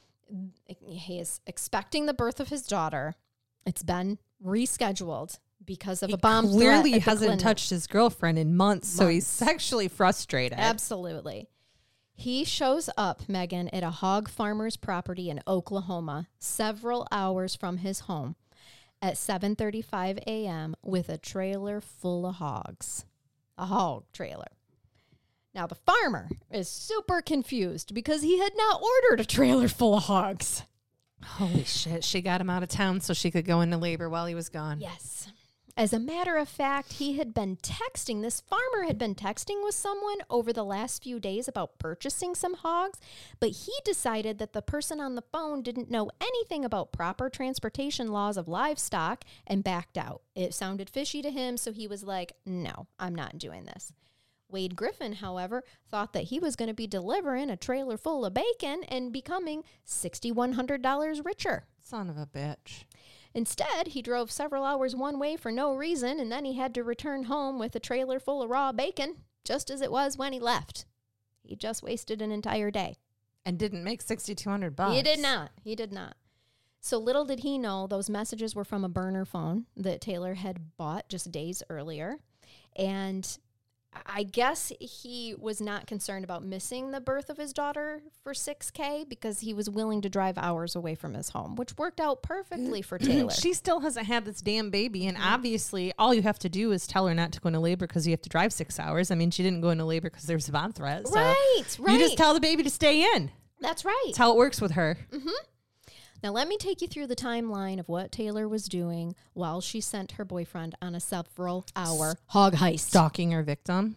He is expecting the birth of his daughter. It's been rescheduled because of a bomb threat. Clearly hasn't touched his girlfriend in months, so he's sexually frustrated. Absolutely. He shows up, Megan, at a hog farmer's property in Oklahoma, several hours from his home, at 7:35 a.m. with a trailer full of hogs. A hog trailer. Now, the farmer is super confused because he had not ordered a trailer full of hogs. Holy shit. She got him out of town so she could go into labor while he was gone. Yes. As a matter of fact, this farmer had been texting with someone over the last few days about purchasing some hogs, but he decided that the person on the phone didn't know anything about proper transportation laws of livestock and backed out. It sounded fishy to him, so he was like, no, I'm not doing this. Wade Griffin, however, thought that he was going to be delivering a trailer full of bacon and becoming $6,100 richer. Son of a bitch. Instead, he drove several hours one way for no reason, and then he had to return home with a trailer full of raw bacon, just as it was when he left. He just wasted an entire day. And didn't make $6,200. He did not. So little did he know those messages were from a burner phone that Taylor had bought just days earlier. And I guess he was not concerned about missing the birth of his daughter for $6,000 because he was willing to drive hours away from his home, which worked out perfectly for Taylor. She still hasn't had this damn baby, and obviously all you have to do is tell her not to go into labor because you have to drive 6 hours. I mean, she didn't go into labor because there was a bomb threat. So right. You just tell the baby to stay in. That's right. That's how it works with her. Mm-hmm. Now, let me take you through the timeline of what Taylor was doing while she sent her boyfriend on a several-hour hog heist. Stalking her victim.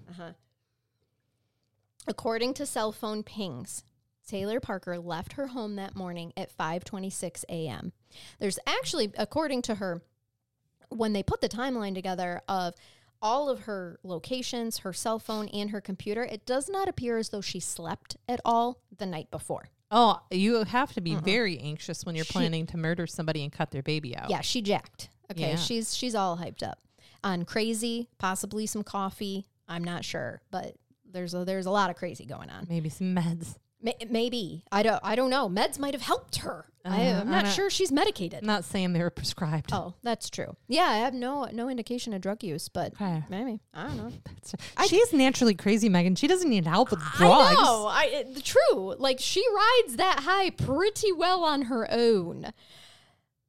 According to cell phone pings, Taylor Parker left her home that morning at 5:26 a.m. There's actually, according to her, when they put the timeline together of all of her locations, her cell phone, and her computer, it does not appear as though she slept at all the night before. Oh, you have to be very anxious when you're planning to murder somebody and cut their baby out. Yeah, she jacked. Okay, Yeah. she's all hyped up on crazy, possibly some coffee. I'm not sure, but there's a lot of crazy going on. Maybe some meds. Maybe I don't know. Meds might have helped her. I'm not sure she's medicated. I'm not saying they were prescribed. Oh, that's true. Yeah, I have no indication of drug use, but Okay. maybe I don't know. She's naturally crazy, Megan. She doesn't need help with drugs. I know. True. Like, she rides that high pretty well on her own.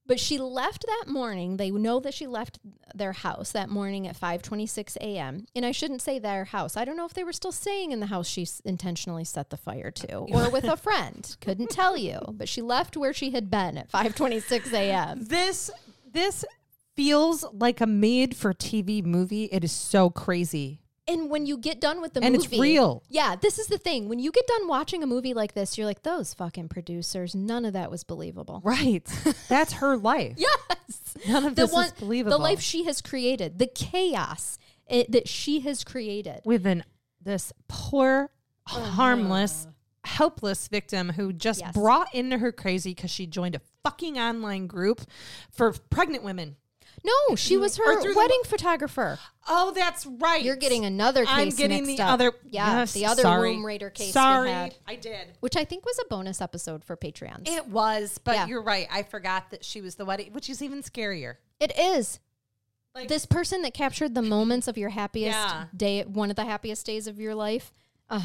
But she left that morning. They know that she left their house that morning at 5:26 a.m. And I shouldn't say their house. I don't know if they were still staying in the house she intentionally set the fire to or with a friend. Couldn't tell you. But she left where she had been at 5:26 a.m. This feels like a made-for-TV movie. It is so crazy. And when you get done with the movie... And it's real. Yeah, this is the thing. When you get done watching a movie like this, you're like, those fucking producers, none of that was believable. Right. That's her life. Yes. None of this is believable. The life she has created, the chaos that she has created. With this poor, harmless, helpless victim who just brought into her crazy because she joined a fucking online group for pregnant women. No, she was her wedding photographer. Oh, that's right. You're getting another case I'm getting mixed the up. other. Yeah, yes, the other sorry. Room Raider case Sorry, we had. I did. Which I think was a bonus episode for Patreons. It was, but Yeah. you're right. I forgot that she was the wedding, which is even scarier. It is. Like- This person that captured the moments of your happiest Yeah. day, one of the happiest days of your life.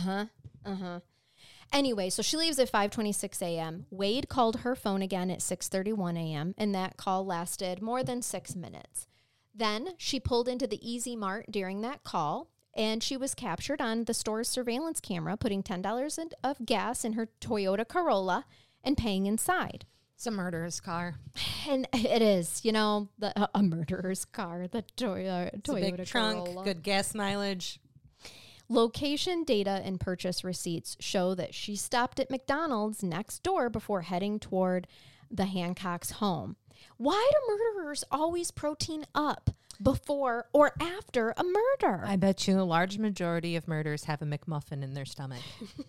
Anyway, so she leaves at 5:26 a.m. Wade called her phone again at 6:31 a.m., and that call lasted more than 6 minutes. Then she pulled into the Easy Mart during that call, and she was captured on the store's surveillance camera, putting $10 of gas in her Toyota Corolla and paying inside. It's a murderer's car. And it is, you know, a murderer's car, the Toyota It's a big trunk, Corolla. good gas mileage. Location data and purchase receipts show that she stopped at McDonald's next door before heading toward the Hancock's home. Why do murderers always protein up before or after a murder? I bet you a large majority of murderers have a McMuffin in their stomach.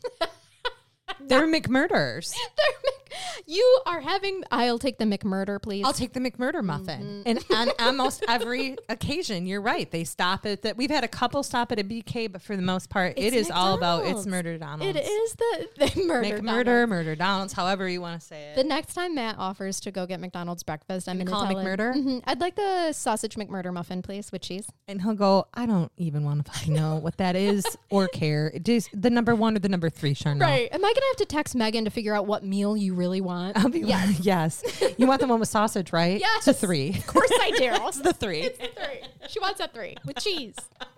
They're McMurderers. You are having... I'll take the McMurder, please. I'll take the McMurder muffin. And on almost every occasion, you're right. They stop at that. We've had a couple stop at a BK, but for the most part, It's it is all about it's McDonald's. Murder Donald's. It is the murder. Murder Donald's, however you want to say it. The next time Matt offers to go get McDonald's breakfast, I'm going to call tell it McMurder? him, I'd like the sausage McMurder muffin, please, with cheese. And he'll go, I don't even want to fucking know what that is or care. It is the number 1 or the number 3, Charnel. Right. Am I going to have to text Megan to figure out what meal you really want? I'll be yes. You want the one with sausage, right? Yes. It's a 3. Of course I do. It's the 3. It's the 3. She wants a 3 with cheese.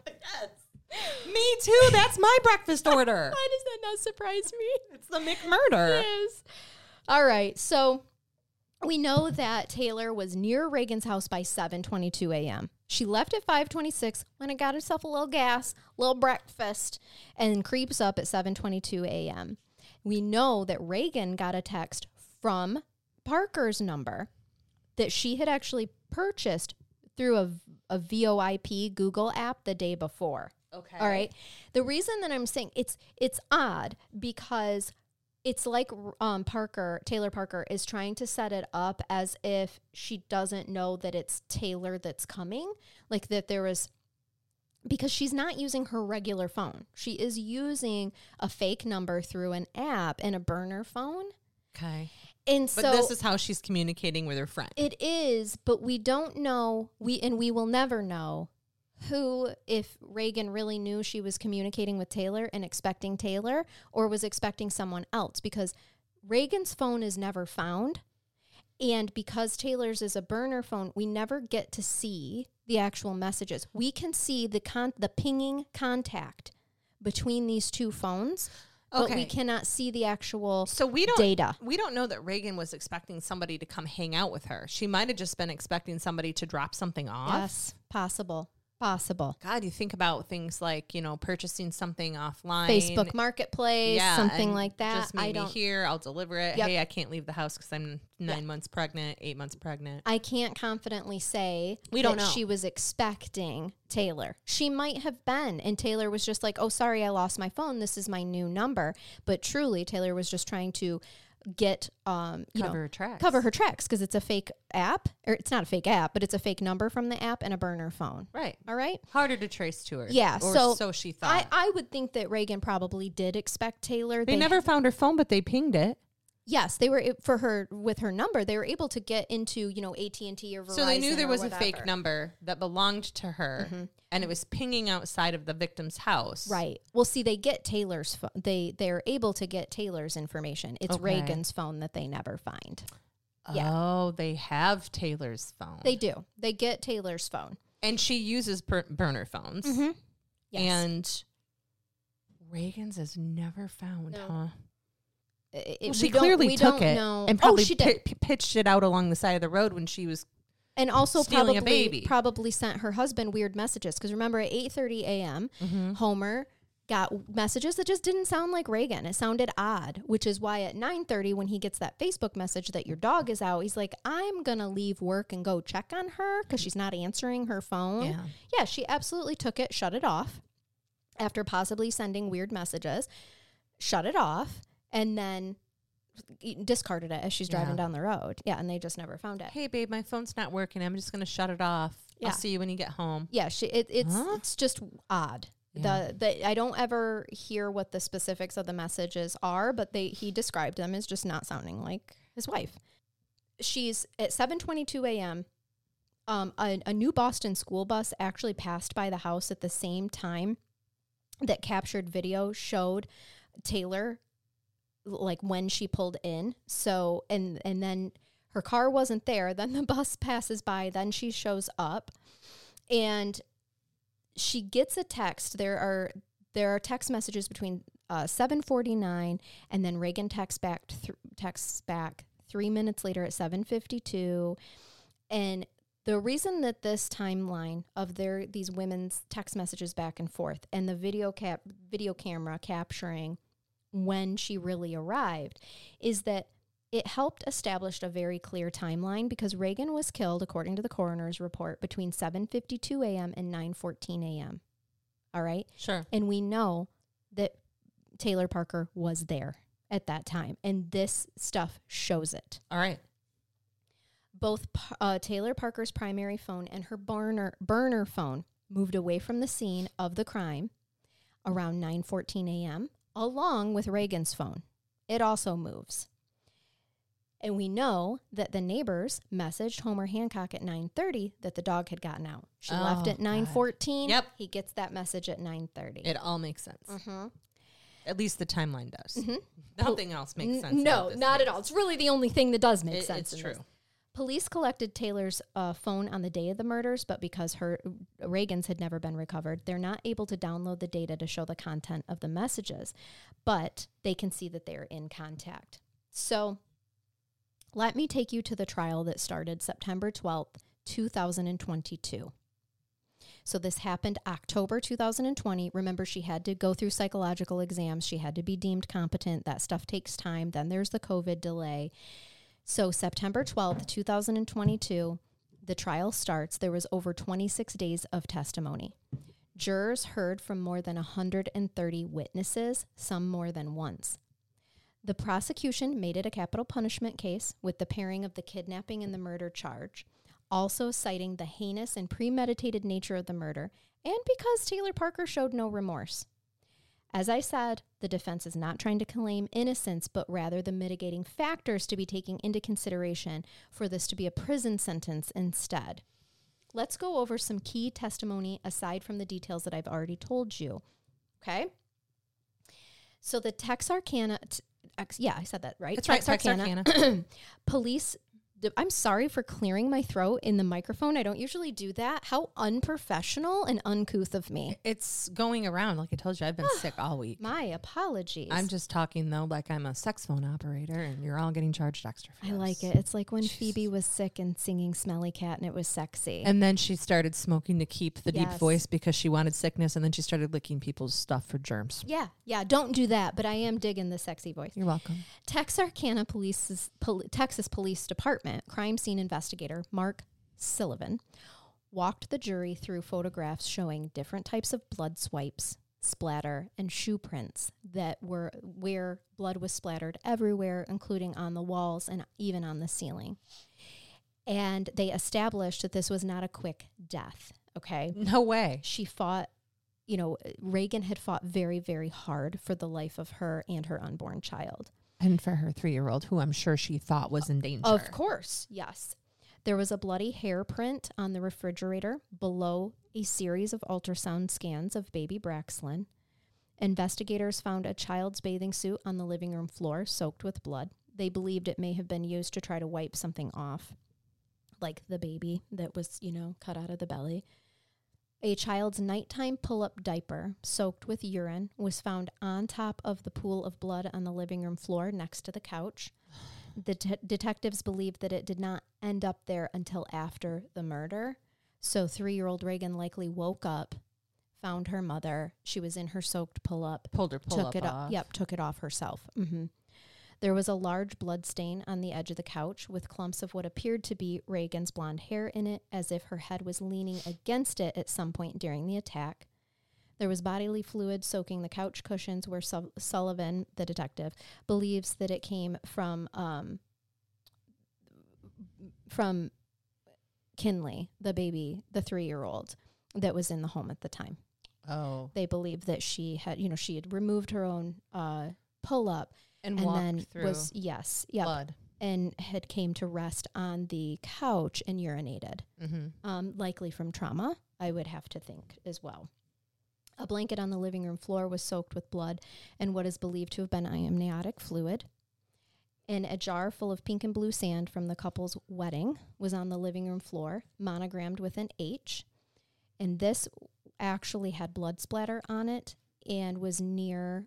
Me too. That's my breakfast order. Why does that not surprise me? It's the McMurder. Yes. All right. So we know that Taylor was near Reagan's house by 7:22 a.m. She left at 5:26, went and got herself a little gas, a little breakfast, and creeps up at 7:22 a.m. We know that Reagan got a text from Parker's number that she had actually purchased through a VoIP Google app the day before. Okay. All right. The reason that I'm saying it's odd because it's like Taylor Parker is trying to set it up as if she doesn't know that it's Taylor that's coming. Like that there was, because she's not using her regular phone. She is using a fake number through an app and a burner phone. Okay. And But so this is how she's communicating with her friend. it is, but we don't know, we will never know if Reagan really knew she was communicating with Taylor and expecting Taylor or was expecting someone else, because Reagan's phone is never found. And because Taylor's is a burner phone, we never get to see the actual messages. We can see the pinging contact between these two phones, but we Okay. cannot see the actual So we don't data. We don't know that Reagan was expecting somebody to come hang out with her. She might have just been expecting somebody to drop something off. Yes, possible. God, you think about things like, purchasing something offline. Facebook Marketplace, something and like that. Just meet I me don't. here. I'll deliver it. Yep. Hey, I can't leave the house because I'm 9 months pregnant, 8 months pregnant. I can't confidently say We don't that know. she was expecting Taylor. She might have been, and Taylor was just like, "Oh, sorry, I lost my phone. This is my new number." But truly, Taylor was just trying to get Cover her tracks. cover her tracks because it's a fake app, or it's not a fake app, but it's a fake number from the app and a burner phone. Right. All right. Harder to trace to her. Yeah. Or so she thought. I would think that Reagan probably did expect Taylor. They never found her phone, but they pinged it. Yes, they were with her number. They were able to get into AT&T or Verizon. So they knew there or was a whatever. fake number that belonged to her, and it was pinging outside of the victim's house. Right. Well, see, they get Taylor's phone. They're able to get Taylor's information. It's Okay. Reagan's phone that they never find. Yeah. Oh, they have Taylor's phone. They do. They get Taylor's phone. And she uses burner phones. Mm-hmm. Yes. And Reagan's is never found, huh? She clearly took it know. and probably she did. pitched it out along the side of the road when she was and also stealing a baby. Probably sent her husband weird messages. Because remember, at 8:30 a.m., Homer got messages that just didn't sound like Reagan. It sounded odd, which is why at 9:30, when he gets that Facebook message that your dog is out, he's like, I'm going to leave work and go check on her because she's not answering her phone. Yeah, she absolutely took it, shut it off after possibly sending weird messages, shut it off, and then discarded it as she's driving down the road. Yeah, and they just never found it. Hey, babe, my phone's not working. I'm just going to shut it off. I'll see you when you get home. Yeah, it's just odd. Yeah. I don't ever hear what the specifics of the messages are, but he described them as just not sounding like his wife. She's at 7:22 a.m. A new Boston school bus actually passed by the house at the same time that captured video showed Taylor, like when she pulled in. So, and then her car wasn't there. Then the bus passes by. Then she shows up and she gets a text. There are text messages between 7:49 and then Reagan texts back 3 minutes later at 7:52. And the reason that this timeline of these women's text messages back and forth and the video camera capturing when she really arrived is that it helped establish a very clear timeline because Reagan was killed, according to the coroner's report, between 7:52 a.m. and 9:14 a.m. All right? Sure. And we know that Taylor Parker was there at that time, and this stuff shows it. All right. Both Taylor Parker's primary phone and her burner phone moved away from the scene of the crime around 9:14 a.m., along with Reagan's phone. It also moves. And we know that the neighbors messaged Homer Hancock at 9:30 that the dog had gotten out. She left at 9:14. Yep. He gets that message at 9:30. It all makes sense. Mm-hmm. At least the timeline does. Nothing else makes sense. No, not at all. It's really the only thing that does make sense. It's true. This. Police collected Taylor's phone on the day of the murders, but because Reagan's had never been recovered, they're not able to download the data to show the content of the messages, but they can see that they're in contact. So let me take you to the trial that started September 12th, 2022. So this happened October 2020. Remember, she had to go through psychological exams. She had to be deemed competent. That stuff takes time. Then there's the COVID delay. So September 12th, 2022, the trial starts. There was over 26 days of testimony. Jurors heard from more than 130 witnesses, some more than once. The prosecution made it a capital punishment case with the pairing of the kidnapping and the murder charge, also citing the heinous and premeditated nature of the murder, and because Taylor Parker showed no remorse. As I said, the defense is not trying to claim innocence, but rather the mitigating factors to be taken into consideration for this to be a prison sentence instead. Let's go over some key testimony aside from the details that I've already told you. Okay? So the Texarkana, I said that right. That's right, Texarkana. Police, I'm sorry for clearing my throat in the microphone. I don't usually do that. How unprofessional and uncouth of me. It's going around. Like I told you, I've been sick all week. My apologies. I'm just talking, though, like I'm a sex phone operator, and you're all getting charged extra for I this. like it. It's like when Phoebe was sick and singing Smelly Cat, and it was sexy. And then she started smoking to keep the deep Yes. voice because she wanted sickness, and then she started licking people's stuff for germs. Yeah, don't do that, but I am digging the sexy voice. You're welcome. Texarkana Texas Police Department crime scene investigator Mark Sullivan walked the jury through photographs showing different types of blood swipes, splatter, and shoe prints that were where blood was splattered everywhere, including on the walls and even on the ceiling. And they established that this was not a quick death, okay? No way. She fought, Reagan had fought very, very hard for the life of her and her unborn child. And for her 3-year-old, who I'm sure she thought was in danger. Of course, yes. There was a bloody hair print on the refrigerator below a series of ultrasound scans of baby Braxlin. Investigators found a child's bathing suit on the living room floor soaked with blood. They believed it may have been used to try to wipe something off, like the baby that was, cut out of the belly. A child's nighttime pull-up diaper soaked with urine was found on top of the pool of blood on the living room floor next to the couch. The detectives believed that it did not end up there until after the murder. So 3-year-old Reagan likely woke up, found her mother. She was in her soaked pull-up. Pulled her pull-up off. Yep, took it off herself. Mm-hmm. There was a large blood stain on the edge of the couch with clumps of what appeared to be Reagan's blonde hair in it, as if her head was leaning against it at some point during the attack. There was bodily fluid soaking the couch cushions where Sullivan, the detective, believes that it came from Kinley, the baby, the 3-year-old that was in the home at the time. Oh. They believe that she had removed her own pull-up and then walked through blood and had came to rest on the couch and urinated, likely from trauma, I would have to think as well. A blanket on the living room floor was soaked with blood and what is believed to have been amniotic fluid. And a jar full of pink and blue sand from the couple's wedding was on the living room floor, monogrammed with an H. And this actually had blood splatter on it and was near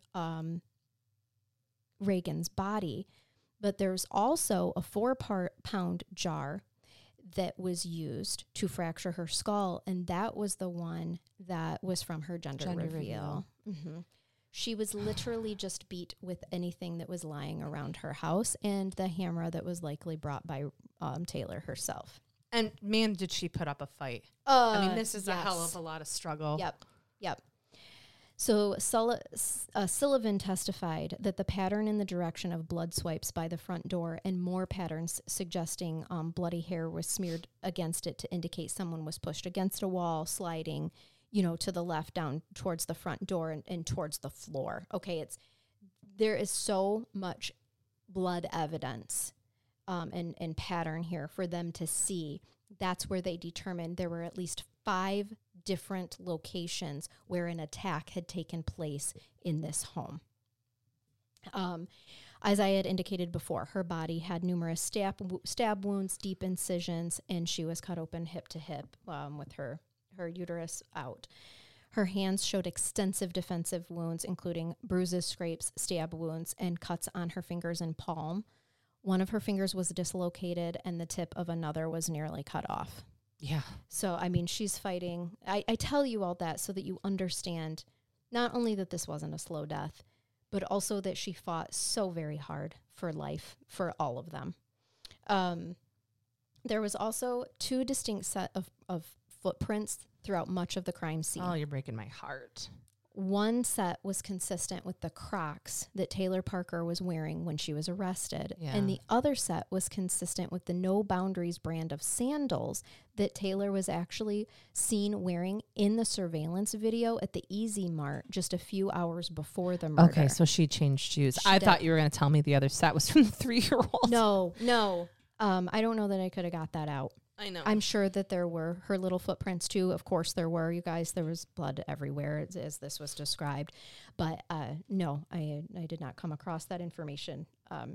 Reagan's body. But there's also a 4-pound jar that was used to fracture her skull, and that was the one that was from her gender reveal. Mm-hmm. She was literally just beat with anything that was lying around her house and the hammer that was likely brought by Taylor herself. And man, did she put up a fight. I mean, this is a hell of a lot of struggle. Yep. So Sullivan testified that the pattern in the direction of blood swipes by the front door and more patterns suggesting bloody hair was smeared against it to indicate someone was pushed against a wall, sliding, to the left down towards the front door and towards the floor. Okay, there is so much blood evidence and pattern here for them to see. That's where they determined there were at least 5 different locations where an attack had taken place in this home. As I had indicated before, her body had numerous stab wounds, deep incisions, and she was cut open hip to hip with her uterus out. Her hands showed extensive defensive wounds, including bruises, scrapes, stab wounds, and cuts on her fingers and palm. One of her fingers was dislocated, and the tip of another was nearly cut off. Yeah. So, I mean, she's fighting. I tell you all that so that you understand not only that this wasn't a slow death, but also that she fought so very hard for life for all of them. There was also 2 distinct set of footprints throughout much of the crime scene. Oh, you're breaking my heart. One set was consistent with the Crocs that Taylor Parker was wearing when she was arrested. Yeah. And the other set was consistent with the No Boundaries brand of sandals that Taylor was actually seen wearing in the surveillance video at the Easy Mart just a few hours before the murder. Okay, so she changed shoes. I thought you were going to tell me the other set was from the 3-year-old. No. I don't know that I could have got that out. I know. I'm sure that there were her little footprints too. Of course there were, you guys. There was blood everywhere as this was described. But no, I did not come across that information.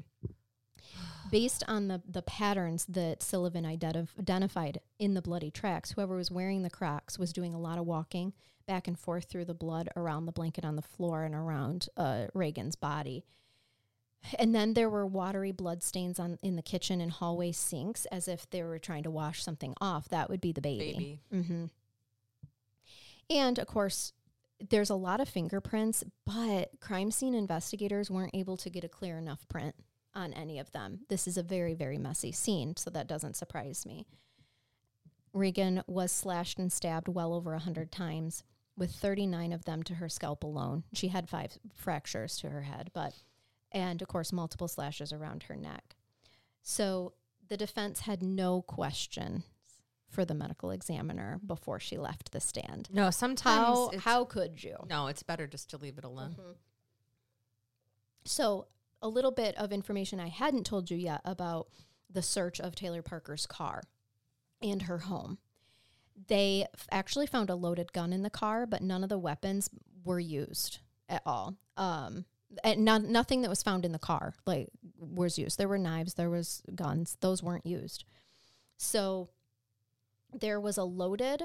Based on the patterns that Sullivan identified in the bloody tracks, whoever was wearing the Crocs was doing a lot of walking back and forth through the blood around the blanket on the floor and around Reagan's body. And then there were watery blood stains in the kitchen and hallway sinks as if they were trying to wash something off. That would be the baby. Mm-hmm. And, of course, there's a lot of fingerprints, but crime scene investigators weren't able to get a clear enough print on any of them. This is a very, very messy scene, so that doesn't surprise me. Reagan was slashed and stabbed well over 100 times, with 39 of them to her scalp alone. She had 5 fractures to her head, and, of course, multiple slashes around her neck. So the defense had no questions for the medical examiner before she left the stand. No, sometimes... How could you? No, it's better just to leave it alone. Mm-hmm. So a little bit of information I hadn't told you yet about the search of Taylor Parker's car and her home. They actually found a loaded gun in the car, but none of the weapons were used at all. And nothing that was found in the car was used. There were knives, there was guns. Those weren't used. So there was a loaded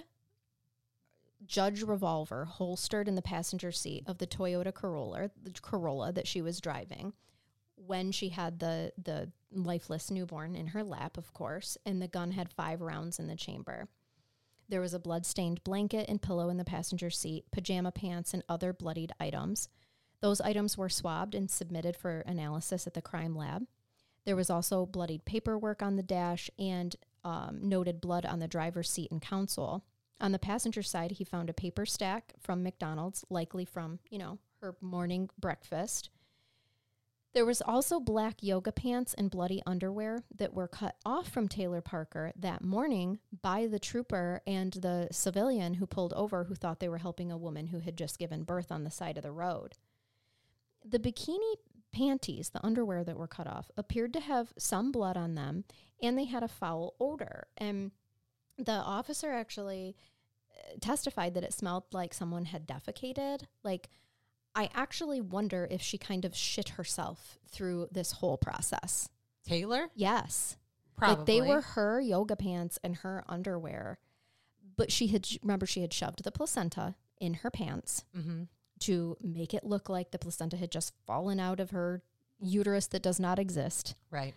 Judge revolver holstered in the passenger seat of the Toyota Corolla that she was driving when she had the lifeless newborn in her lap, of course, and the gun had 5 rounds in the chamber. There was a blood-stained blanket and pillow in the passenger seat, pajama pants, and other bloodied items. Those items were swabbed and submitted for analysis at the crime lab. There was also bloodied paperwork on the dash and noted blood on the driver's seat and console. On the passenger side, he found a paper stack from McDonald's, likely from, her morning breakfast. There was also black yoga pants and bloody underwear that were cut off from Taylor Parker that morning by the trooper and the civilian who pulled over, who thought they were helping a woman who had just given birth on the side of the road. The bikini panties, the underwear that were cut off, appeared to have some blood on them, and they had a foul odor. And the officer actually testified that it smelled like someone had defecated. Like, I actually wonder if she kind of shit herself through this whole process. Taylor? Yes. Probably. Like, they were her yoga pants and her underwear. But she had shoved the placenta in her pants to make it look like the placenta had just fallen out of her uterus that does not exist. Right.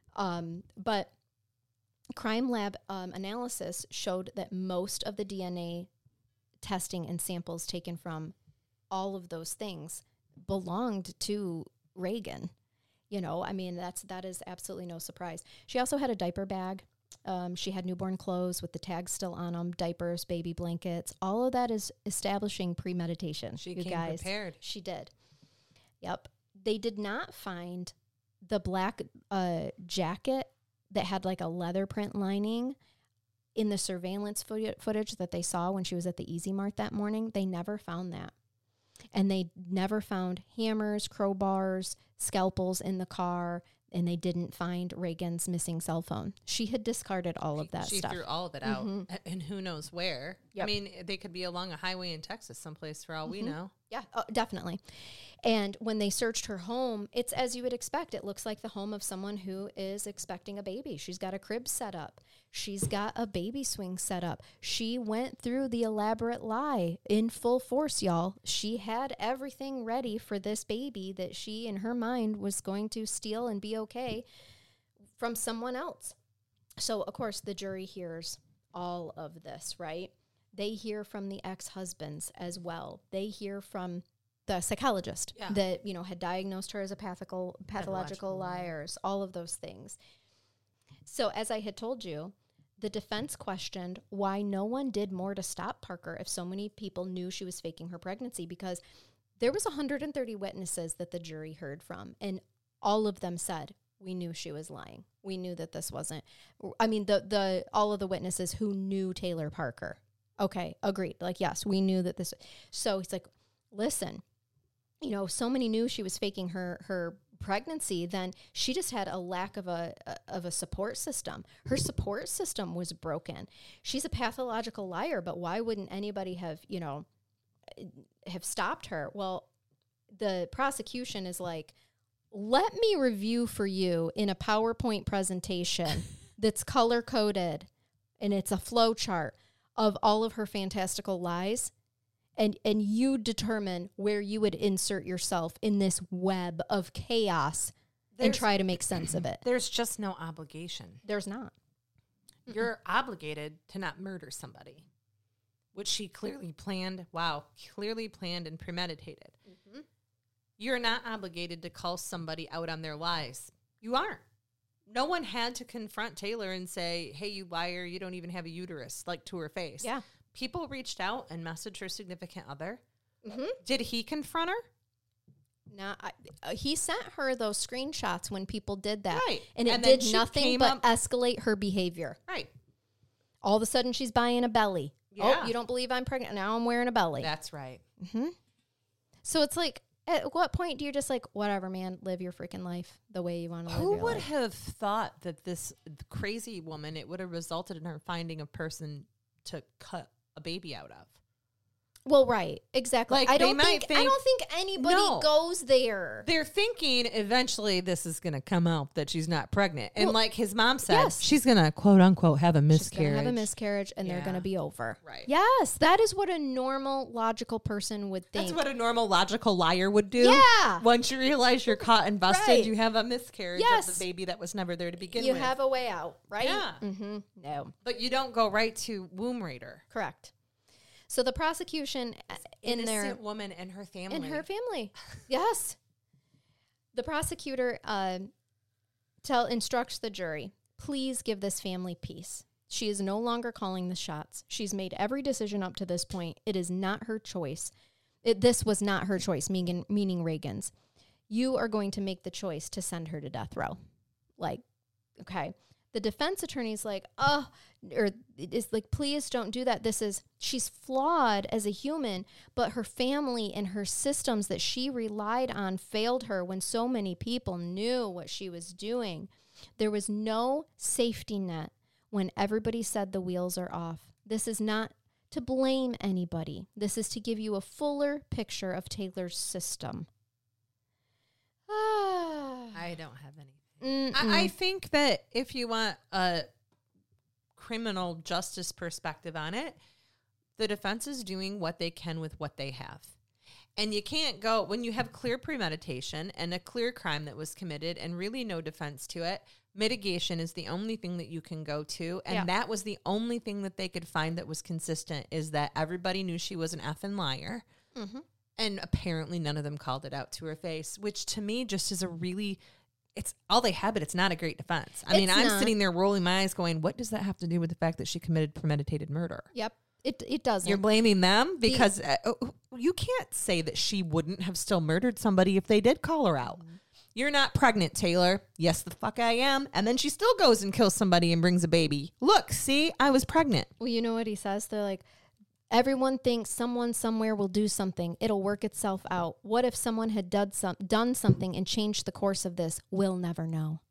But crime lab analysis showed that most of the DNA testing and samples taken from all of those things belonged to Reagan. That is absolutely no surprise. She also had a diaper bag. She had newborn clothes with the tags still on them, diapers, baby blankets. All of that is establishing premeditation. She came prepared. She did. Yep. They did not find the black jacket that had like a leather print lining in the surveillance footage that they saw when she was at the Easy Mart that morning. They never found that. And they never found hammers, crowbars, scalpels in the car, and they didn't find Reagan's missing cell phone. She had discarded all of that stuff. She threw all of it out, and who knows where. Yep. I mean, they could be along a highway in Texas someplace for all we know. Yeah, definitely. And when they searched her home, it's as you would expect. It looks like the home of someone who is expecting a baby. She's got a crib set up. She's got a baby swing set up. She went through the elaborate lie in full force, y'all. She had everything ready for this baby that she, in her mind, was going to steal and be okay from someone else. So, of course, the jury hears all of this, right? They hear from the ex-husbands as well. They hear from the psychologist that, had diagnosed her as a pathological liars, all of those things. So as I had told you, the defense questioned why no one did more to stop Parker if so many people knew she was faking her pregnancy, because there was 130 witnesses that the jury heard from, and all of them said, we knew she was lying. We knew that this wasn't, all of the witnesses who knew Taylor Parker. Okay, agreed. Like, yes, we knew that this. So he's like, listen, so many knew she was faking her pregnancy, then she just had a lack of a support system. Her support system was broken. She's a pathological liar, but why wouldn't anybody have stopped her? Well, the prosecution is like, let me review for you in a PowerPoint presentation that's color-coded, and it's a flow chart of all of her fantastical lies, and you determine where you would insert yourself in this web of chaos and try to make sense of it. There's just no obligation. There's not. You're obligated to not murder somebody, which she clearly planned. Wow, clearly planned and premeditated. Mm-hmm. You're not obligated to call somebody out on their lies. You aren't. No one had to confront Taylor and say, hey, you liar, you don't even have a uterus, like to her face. Yeah. People reached out and messaged her significant other. Mm-hmm. Did he confront her? No, he sent her those screenshots when people did that. Right. And it did nothing but escalate her behavior. Right. All of a sudden, she's buying a belly. Yeah. Oh, you don't believe I'm pregnant? Now I'm wearing a belly. That's right. Mm-hmm. So it's like, at what point do you just like, whatever, man, live your freaking life the way you want to live your life? Who would have thought that this crazy woman, it would have resulted in her finding a person to cut a baby out of? Well, right. Exactly. Like, I they don't might think I don't think anybody No. goes there. They're thinking eventually this is going to come out that she's not pregnant. And Well, like his mom said, yes. she's going to quote unquote have a She's gonna miscarriage. have a miscarriage and they're Yeah. going to be over. Right. Yes, that is what a normal, logical person would think. That's what a normal logical liar would do. Yeah. Once you realize you're caught and busted, Right. you have a miscarriage Yes. of the baby that was never there to begin you with. have a way out, right? Yeah. Mm-hmm. No, But you don't go right to womb raider. correct. So the prosecution in their Innocent woman and her family. in her family, yes, the prosecutor instructs the jury, please give this family peace. She is no longer calling the shots. She's made every decision up to this point. It is not her choice. This was not her choice, meaning Reagan's. You are going to make the choice to send her to death row. Like, okay. The defense attorney's like, please don't do that. She's flawed as a human, but her family and her systems that she relied on failed her when so many people knew what she was doing. There was no safety net when everybody said the wheels are off. This is not to blame anybody. This is to give you a fuller picture of Taylor's system. I don't have anything. Mm-mm. I think that if you want a criminal justice perspective on it, the defense is doing what they can with what they have. And you can't go, when you have clear premeditation and a clear crime that was committed and really no defense to it, mitigation is the only thing that you can go to. And that was the only thing that they could find that was consistent, is that everybody knew she was an effing liar. Mm-hmm. And apparently none of them called it out to her face, which to me just is a really... It's all they have, but it's not a great defense. I mean, I'm sitting there rolling my eyes going, what does that have to do with the fact that she committed premeditated murder? Yep. It doesn't. You're blaming them because you can't say that she wouldn't have still murdered somebody if they did call her out. Mm-hmm. You're not pregnant, Taylor. Yes, the fuck I am. And then she still goes and kills somebody and brings a baby. Look, see, I was pregnant. Well, you know what he says? They're like, everyone thinks someone somewhere will do something. It'll work itself out. What if someone had done something and changed the course of this? We'll never know.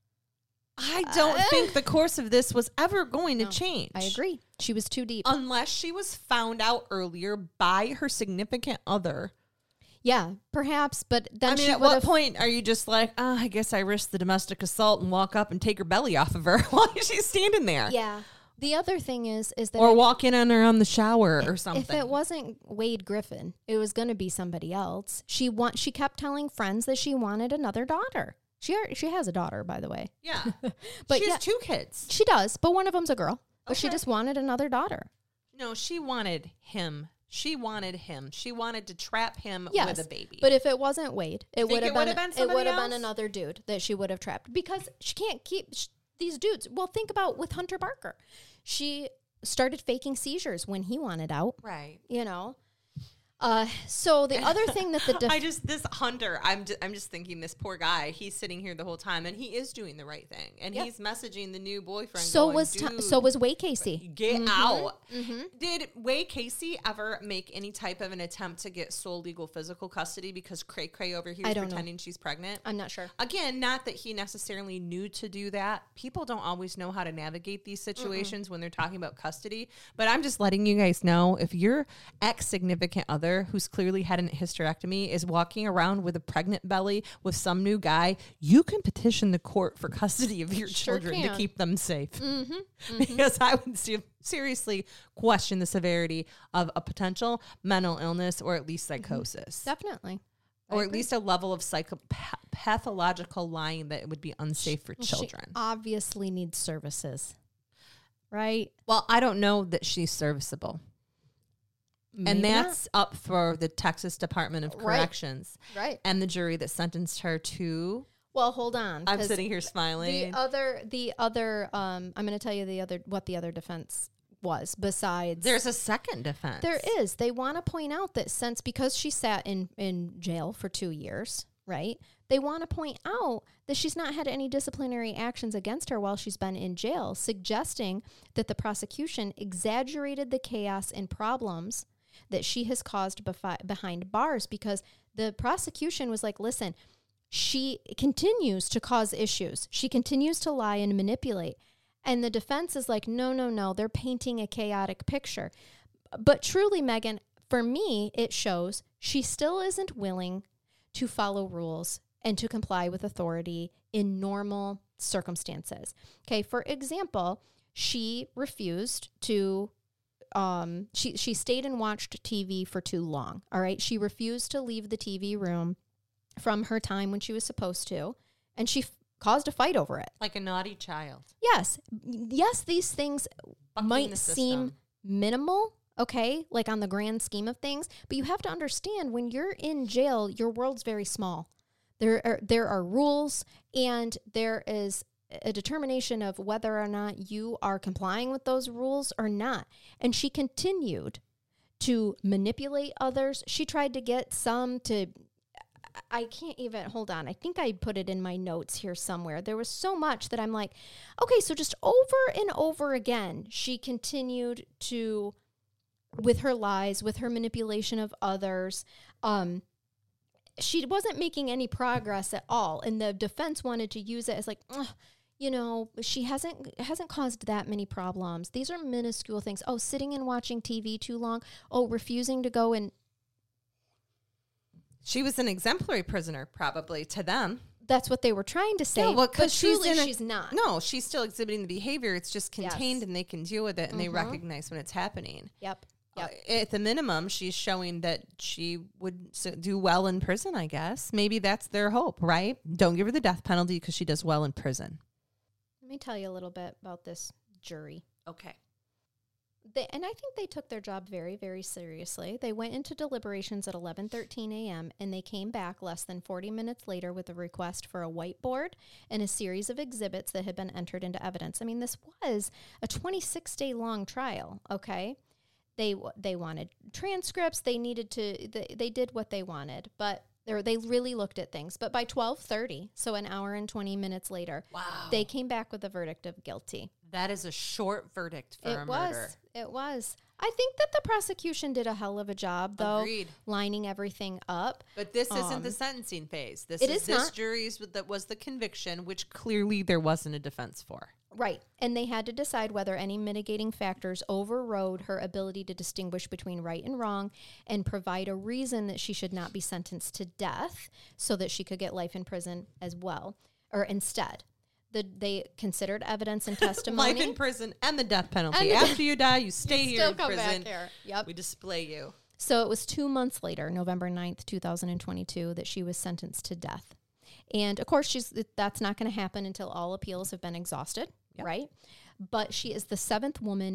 I don't think the course of this was ever going to change. I agree. She was too deep. Unless she was found out earlier by her significant other. Yeah, perhaps, but then I mean, at what point are you just like, I guess I risk the domestic assault and walk up and take her belly off of her while she's standing there? Yeah. The other thing is that... Or walk in on her on the shower or something. If it wasn't Wade Griffin, it was going to be somebody else. She kept telling friends that she wanted another daughter. She has a daughter, by the way. Yeah. But she has 2 kids. She does, but one of them's a girl. But she Okay. just wanted another daughter. No, she wanted him. She wanted him. She wanted to trap him Yes, with a baby. but if it wasn't Wade, it would have been somebody else? another dude that she would have trapped, because she can't keep these dudes. Well, think about with Hunter Barker. She started faking seizures when he wanted out. Right. You know. So the other thing that this Hunter, I'm just thinking, this poor guy, he's sitting here the whole time and he is doing the right thing, and he's messaging the new boyfriend. so going, was Way Casey. Get out. Mm-hmm. Did Way Casey ever make any type of an attempt to get sole legal physical custody because Cray Cray over here is pretending she's pregnant? I'm not sure. Again, not that he necessarily knew to do that. People don't always know how to navigate these situations when they're talking about custody. But I'm just letting you guys know, if your ex-significant other who's clearly had a hysterectomy is walking around with a pregnant belly with some new guy, you can petition the court for custody of your children to keep them safe. Mm-hmm. Mm-hmm. Because I would seriously question the severity of a potential mental illness, or at least psychosis. Definitely. Or at least a level of pathological lying that it would be unsafe for children. She obviously needs services, right? Well, I don't know that she's serviceable. Maybe and that's up for the Texas Department of Corrections. Right. And the jury that sentenced her to... Well, hold on. I'm sitting here smiling. The other, I'm going to tell you what the other defense was besides. There's a second defense. There is. They want to point out that because she sat in jail for 2 years, right? They want to point out that she's not had any disciplinary actions against her while she's been in jail, suggesting that the prosecution exaggerated the chaos and problems that she has caused behind bars, because the prosecution was like, listen, she continues to cause issues. She continues to lie and manipulate. And the defense is like, no, they're painting a chaotic picture. But truly, Megan, for me, it shows she still isn't willing to follow rules and to comply with authority in normal circumstances. Okay, for example, she refused to, she stayed and watched TV for too long, all right? She refused to leave the TV room from her time when she was supposed to, and she caused a fight over it. Like a naughty child. Yes, these things might seem minimal, okay, like on the grand scheme of things, but you have to understand when you're in jail, your world's very small. There are rules, and there is a determination of whether or not you are complying with those rules or not. And she continued to manipulate others. She tried to get some to, I can't even, hold on. I think I put it in my notes here somewhere. There was so much that I'm like, okay, so just over and over again, she continued to, with her lies, with her manipulation of others, she wasn't making any progress at all. And the defense wanted to use it as like, you know, she hasn't caused that many problems. These are minuscule things. Oh, sitting and watching TV too long. Oh, refusing to go and. She was an exemplary prisoner, probably, to them. That's what they were trying to say. Yeah, well, but truly, she's not. No, she's still exhibiting the behavior. It's just contained, and they can deal with it, and they recognize when it's happening. Yep. At the minimum, she's showing that she would do well in prison, I guess. Maybe that's their hope, right? Don't give her the death penalty because she does well in prison. Let me tell you a little bit about this jury. Okay. And I think they took their job very, very seriously. They went into deliberations at 11:13 a.m., and they came back less than 40 minutes later with a request for a whiteboard and a series of exhibits that had been entered into evidence. I mean, this was a 26-day long trial, okay? They wanted transcripts. They needed to, they did what they wanted, but they really looked at things. But by 12:30, so an hour and 20 minutes later, they came back with a verdict of guilty. That is a short verdict for a murder. It was. I think that the prosecution did a hell of a job, though, Agreed. lining everything up. But this isn't the sentencing phase. This jury's that was the conviction, which clearly there wasn't a defense for. Right. And they had to decide whether any mitigating factors overrode her ability to distinguish between right and wrong and provide a reason that she should not be sentenced to death so that she could get life in prison as well, or instead. They considered evidence and testimony. Life in prison and the death penalty. After you die, you stay here in prison. Back here. Yep. We display you. So it was 2 months later, November 9th, 2022, that she was sentenced to death. And, of course, that's not going to happen until all appeals have been exhausted, right? But she is the 7th woman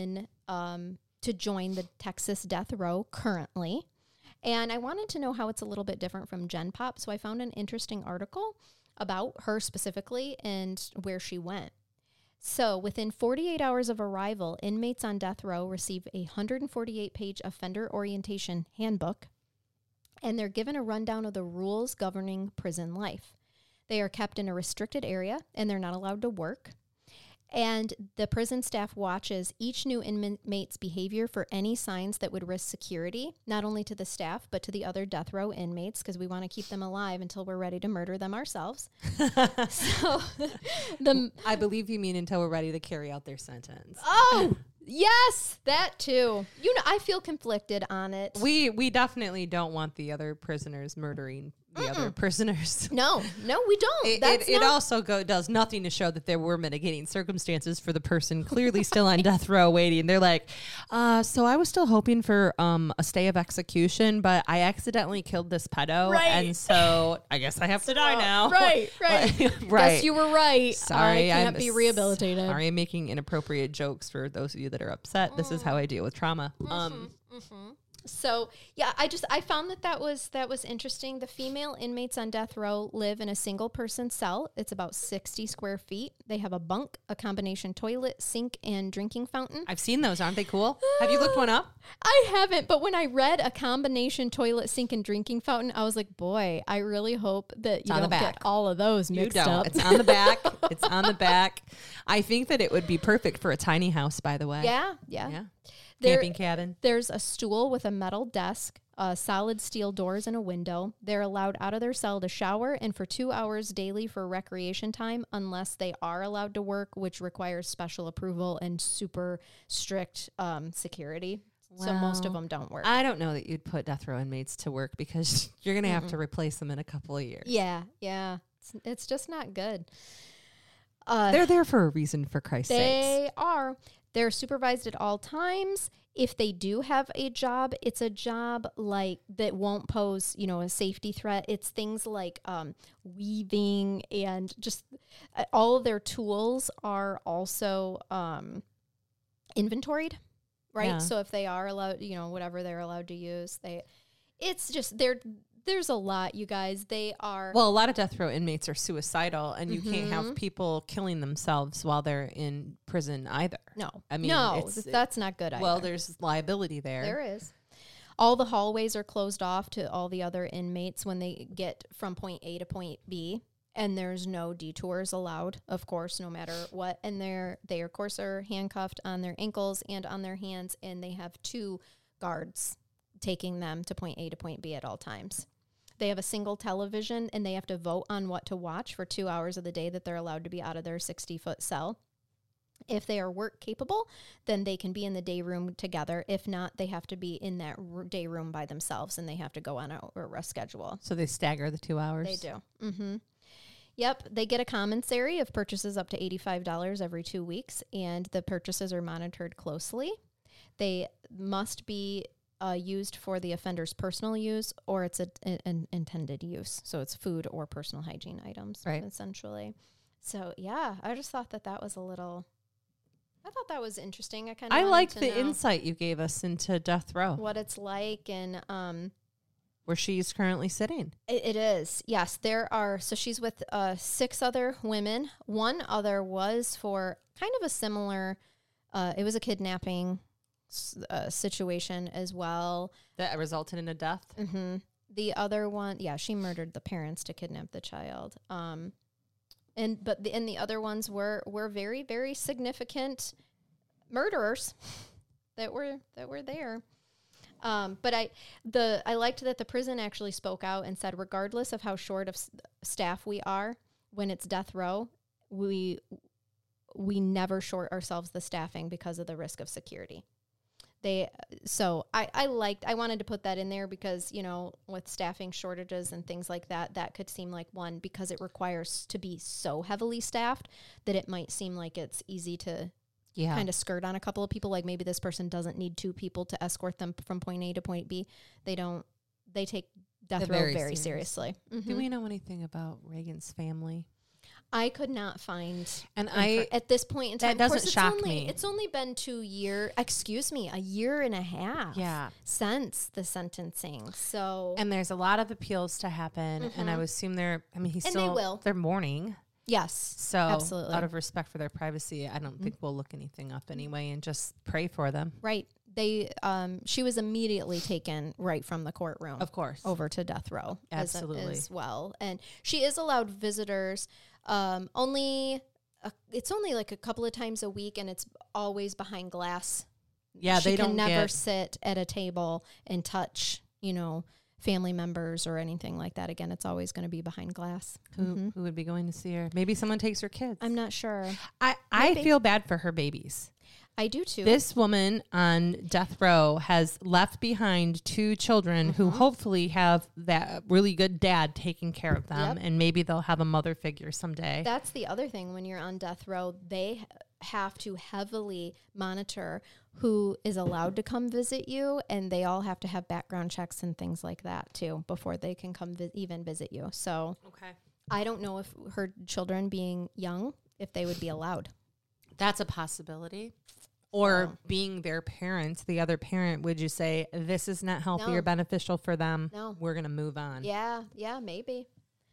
to join the Texas death row currently. And I wanted to know how it's a little bit different from Gen Pop, so I found an interesting article about her specifically and where she went. So within 48 hours of arrival, inmates on death row receive a 148-page offender orientation handbook, and they're given a rundown of the rules governing prison life. They are kept in a restricted area, and they're not allowed to work. And the prison staff watches each new inmate's behavior for any signs that would risk security, not only to the staff, but to the other death row inmates, because we want to keep them alive until we're ready to murder them ourselves. So, I believe you mean until we're ready to carry out their sentence. Oh, yes, that too. You know, I feel conflicted on it. We definitely don't want the other prisoners murdering the other prisoners. No, we don't. It also does nothing to show that there were mitigating circumstances for the person clearly still on death row waiting. They're like, so I was still hoping for a stay of execution, but I accidentally killed this pedo, and so I guess I have to die now. Right. Right. Guess you were right. Sorry, I can't be rehabilitated. Sorry, I'm making inappropriate jokes for those of you that are upset. This is how I deal with trauma. So, yeah, I found that was interesting. The female inmates on death row live in a single person cell. It's about 60 square feet. They have a bunk, a combination toilet, sink, and drinking fountain. I've seen those. Aren't they cool? Have you looked one up? I haven't, but when I read a combination toilet, sink, and drinking fountain, I was like, boy, I really hope that you don't get all of those mixed up. It's on the back. It's on the back. I think that it would be perfect for a tiny house, by the way. Yeah. Camping cabin. There's a stool with a metal desk, solid steel doors, and a window. They're allowed out of their cell to shower and for 2 hours daily for recreation time, unless they are allowed to work, which requires special approval and super strict security. So most of them don't work. I don't know that you'd put death row inmates to work because you're going to have to replace them in a couple of years. Yeah. It's just not good. They're there for a reason, for Christ's sakes. They are. They're supervised at all times. If they do have a job, it's a job like that won't pose, a safety threat. It's things like weaving, and just all of their tools are also inventoried, right? Yeah. So if they are allowed, whatever they're allowed to use, there's a lot, you guys. They are. Well, a lot of death row inmates are suicidal, and you can't have people killing themselves while they're in prison either. No. I mean, that's not good either. Well, there's liability there. There is. All the hallways are closed off to all the other inmates when they get from point A to point B, and there's no detours allowed, of course, no matter what. And they of course are handcuffed on their ankles and on their hands, and they have 2 guards taking them to point A to point B at all times. They have a single television, and they have to vote on what to watch for 2 hours of the day that they're allowed to be out of their 60-foot cell. If they are work capable, then they can be in the day room together. If not, they have to be in that day room by themselves, and they have to go on a rest schedule. So they stagger the 2 hours? They do. Mm-hmm. Yep. They get a commissary of purchases up to $85 every 2 weeks, and the purchases are monitored closely. They must be used for the offender's personal use, or it's an intended use. So it's food or personal hygiene items, right, essentially. So, yeah, I just thought that was I thought that was interesting. I liked the insight you gave us into death row. What it's like, and where she's currently sitting. It is, yes. So she's with 6 other women. One other was for kind of a similar, it was a kidnapping situation as well. That resulted in a death? Mm-hmm. The other one, she murdered the parents to kidnap the child. And the other ones were very, very significant murderers that were there. But I liked that the prison actually spoke out and said, regardless of how short of staff we are, when it's death row, we never short ourselves the staffing because of the risk of security. I wanted to put that in there because, with staffing shortages and things like that could seem like one, because it requires to be so heavily staffed that it might seem like it's easy to kind of skirt on a couple of people. Like maybe this person doesn't need 2 people to escort them from point A to point B. They take death row very seriously. Mm-hmm. Do we know anything about Reagan's family? I could not find, and at this point in time, that doesn't shock me. It's only been 2 years, a year and a half since the sentencing. So, and there's a lot of appeals to happen, and I would assume they're mourning. Yes. So absolutely. Out of respect for their privacy, I don't think we'll look anything up anyway, and just pray for them. Right. She was immediately taken right from the courtroom, of course, over to death row. Absolutely. as well. And she is allowed visitors. It's only like a couple of times a week, and it's always behind glass. Yeah, she can never sit at a table and touch, family members or anything like that. Again, it's always going to be behind glass. Who would be going to see her? Maybe someone takes her kids. I'm not sure. I feel bad for her babies. I do too. This woman on death row has left behind 2 children who hopefully have that really good dad taking care of them, and maybe they'll have a mother figure someday. That's the other thing. When you're on death row, they have to heavily monitor who is allowed to come visit you, and they all have to have background checks and things like that too before they can come even visit you. So I don't know if her children being young, if they would be allowed. That's a possibility. Or being their parents, the other parent, would you say, this is not healthy or beneficial for them? No. We're going to move on. Yeah, maybe.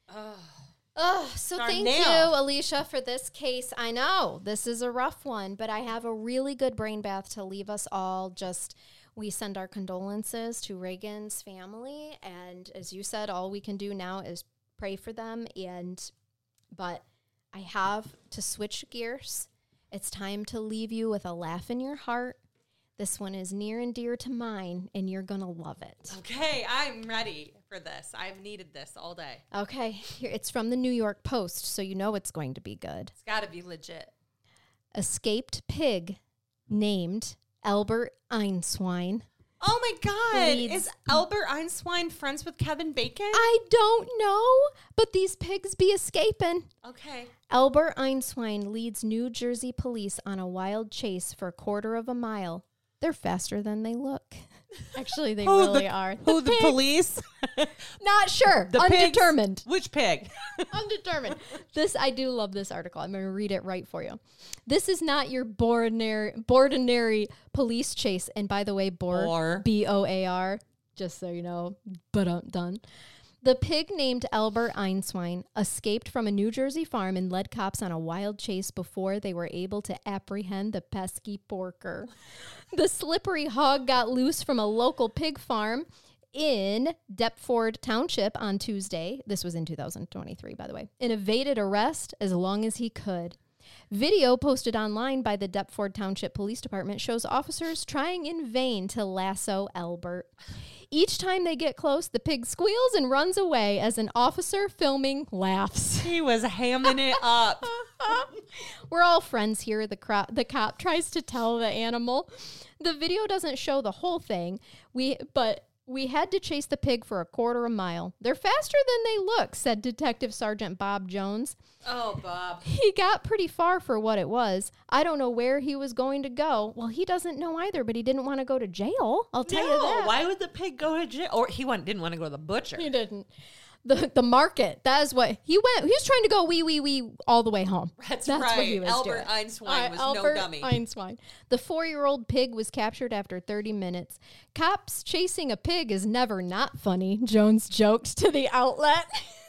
So thank you, Alicia, for this case. I know this is a rough one, but I have a really good brain bath to leave us all. We send our condolences to Reagan's family. And as you said, all we can do now is pray for them. But I have to switch gears. It's time to leave you with a laugh in your heart. This one is near and dear to mine, and you're going to love it. Okay, I'm ready for this. I've needed this all day. Okay, here it's from the New York Post, so you know it's going to be good. It's got to be legit. Escaped pig named Albert Einstein Oh my God. leads- Is Albert Einstein friends with Kevin Bacon? I don't know, but these pigs be escaping. Okay. Albert Einstein leads New Jersey police on a wild chase for a quarter of a mile. They're faster than they look. Actually, they really are. The police? Not sure. The pigs? Undetermined. Which pig? Undetermined. I do love this article. I'm going to read it right for you. This is not your ordinary police chase. And by the way, Boar. B-O-A-R, just so you know, but done. The pig named Albert Einstein escaped from a New Jersey farm and led cops on a wild chase before they were able to apprehend the pesky porker. The slippery hog got loose from a local pig farm in Deptford Township on Tuesday. This was in 2023, by the way, and evaded arrest as long as he could. Video posted online by the Deptford Township Police Department shows officers trying in vain to lasso Albert. Each time they get close, the pig squeals and runs away as an officer filming laughs. He was hamming it up. We're all friends here, the cop tries to tell the animal. The video doesn't show the whole thing, but we had to chase the pig for a quarter of a mile. They're faster than they look, said Detective Sergeant Bob Jones. Oh, Bob. He got pretty far for what it was. I don't know where he was going to go. Well, he doesn't know either, but he didn't want to go to jail. I'll tell you that. Why would the pig go to jail? Or didn't want to go to the butcher. He didn't. The market. That is what he went. He was trying to go wee all the way home. That's right. what he was Albert doing. Einstein was Albert no dummy. Einstein. The 4-year-old pig was captured after 30 minutes. Cops chasing a pig is never not funny, Jones joked to the outlet.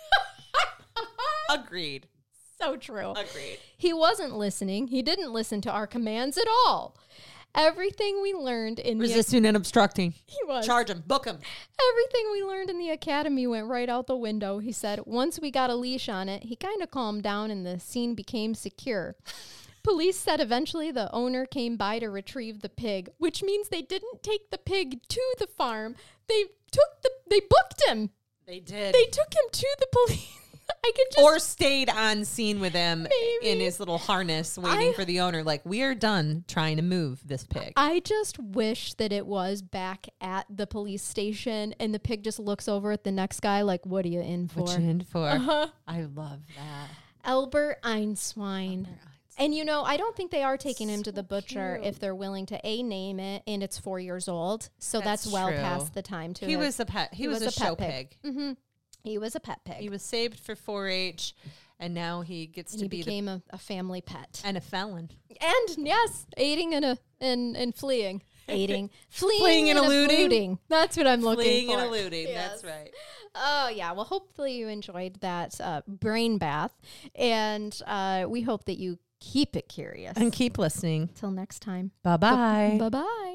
Agreed. So true. Agreed. He wasn't listening. He didn't listen to our commands at all. Everything we learned in Resisting and obstructing. He was. Charge him. Book him. Everything we learned in the academy went right out the window, he said. Once we got a leash on it, he kind of calmed down and the scene became secure. Police said eventually the owner came by to retrieve the pig, which means they didn't take the pig to the farm. They booked him. They did. They took him to the police. I could just Or stayed on scene with him Maybe. in his little harness waiting for the owner. Like, we are done trying to move this pig. I just wish that it was back at the police station and the pig just looks over at the next guy like, what are you in for? What you in for? Uh-huh. I love that. Albert Einstein. And, you know, I don't think they are taking him to the butcher cute. if they're willing to name it, and it's 4 years old. So that's That's well true. past the time to He have- was a pet. He was a show pig. Mm-hmm. He was a pet pig. He was saved for 4-H, and now he gets to He be became a family pet. and a felon. And, yes, aiding and fleeing. Aiding. Fleeing and eluding. That's what I'm looking Fleeing for. and eluding. Yes. That's right. Oh, yeah. Well, hopefully you enjoyed that brain bath. And we hope that you keep it curious. And keep listening. Till next time. Bye-bye. Bye-bye.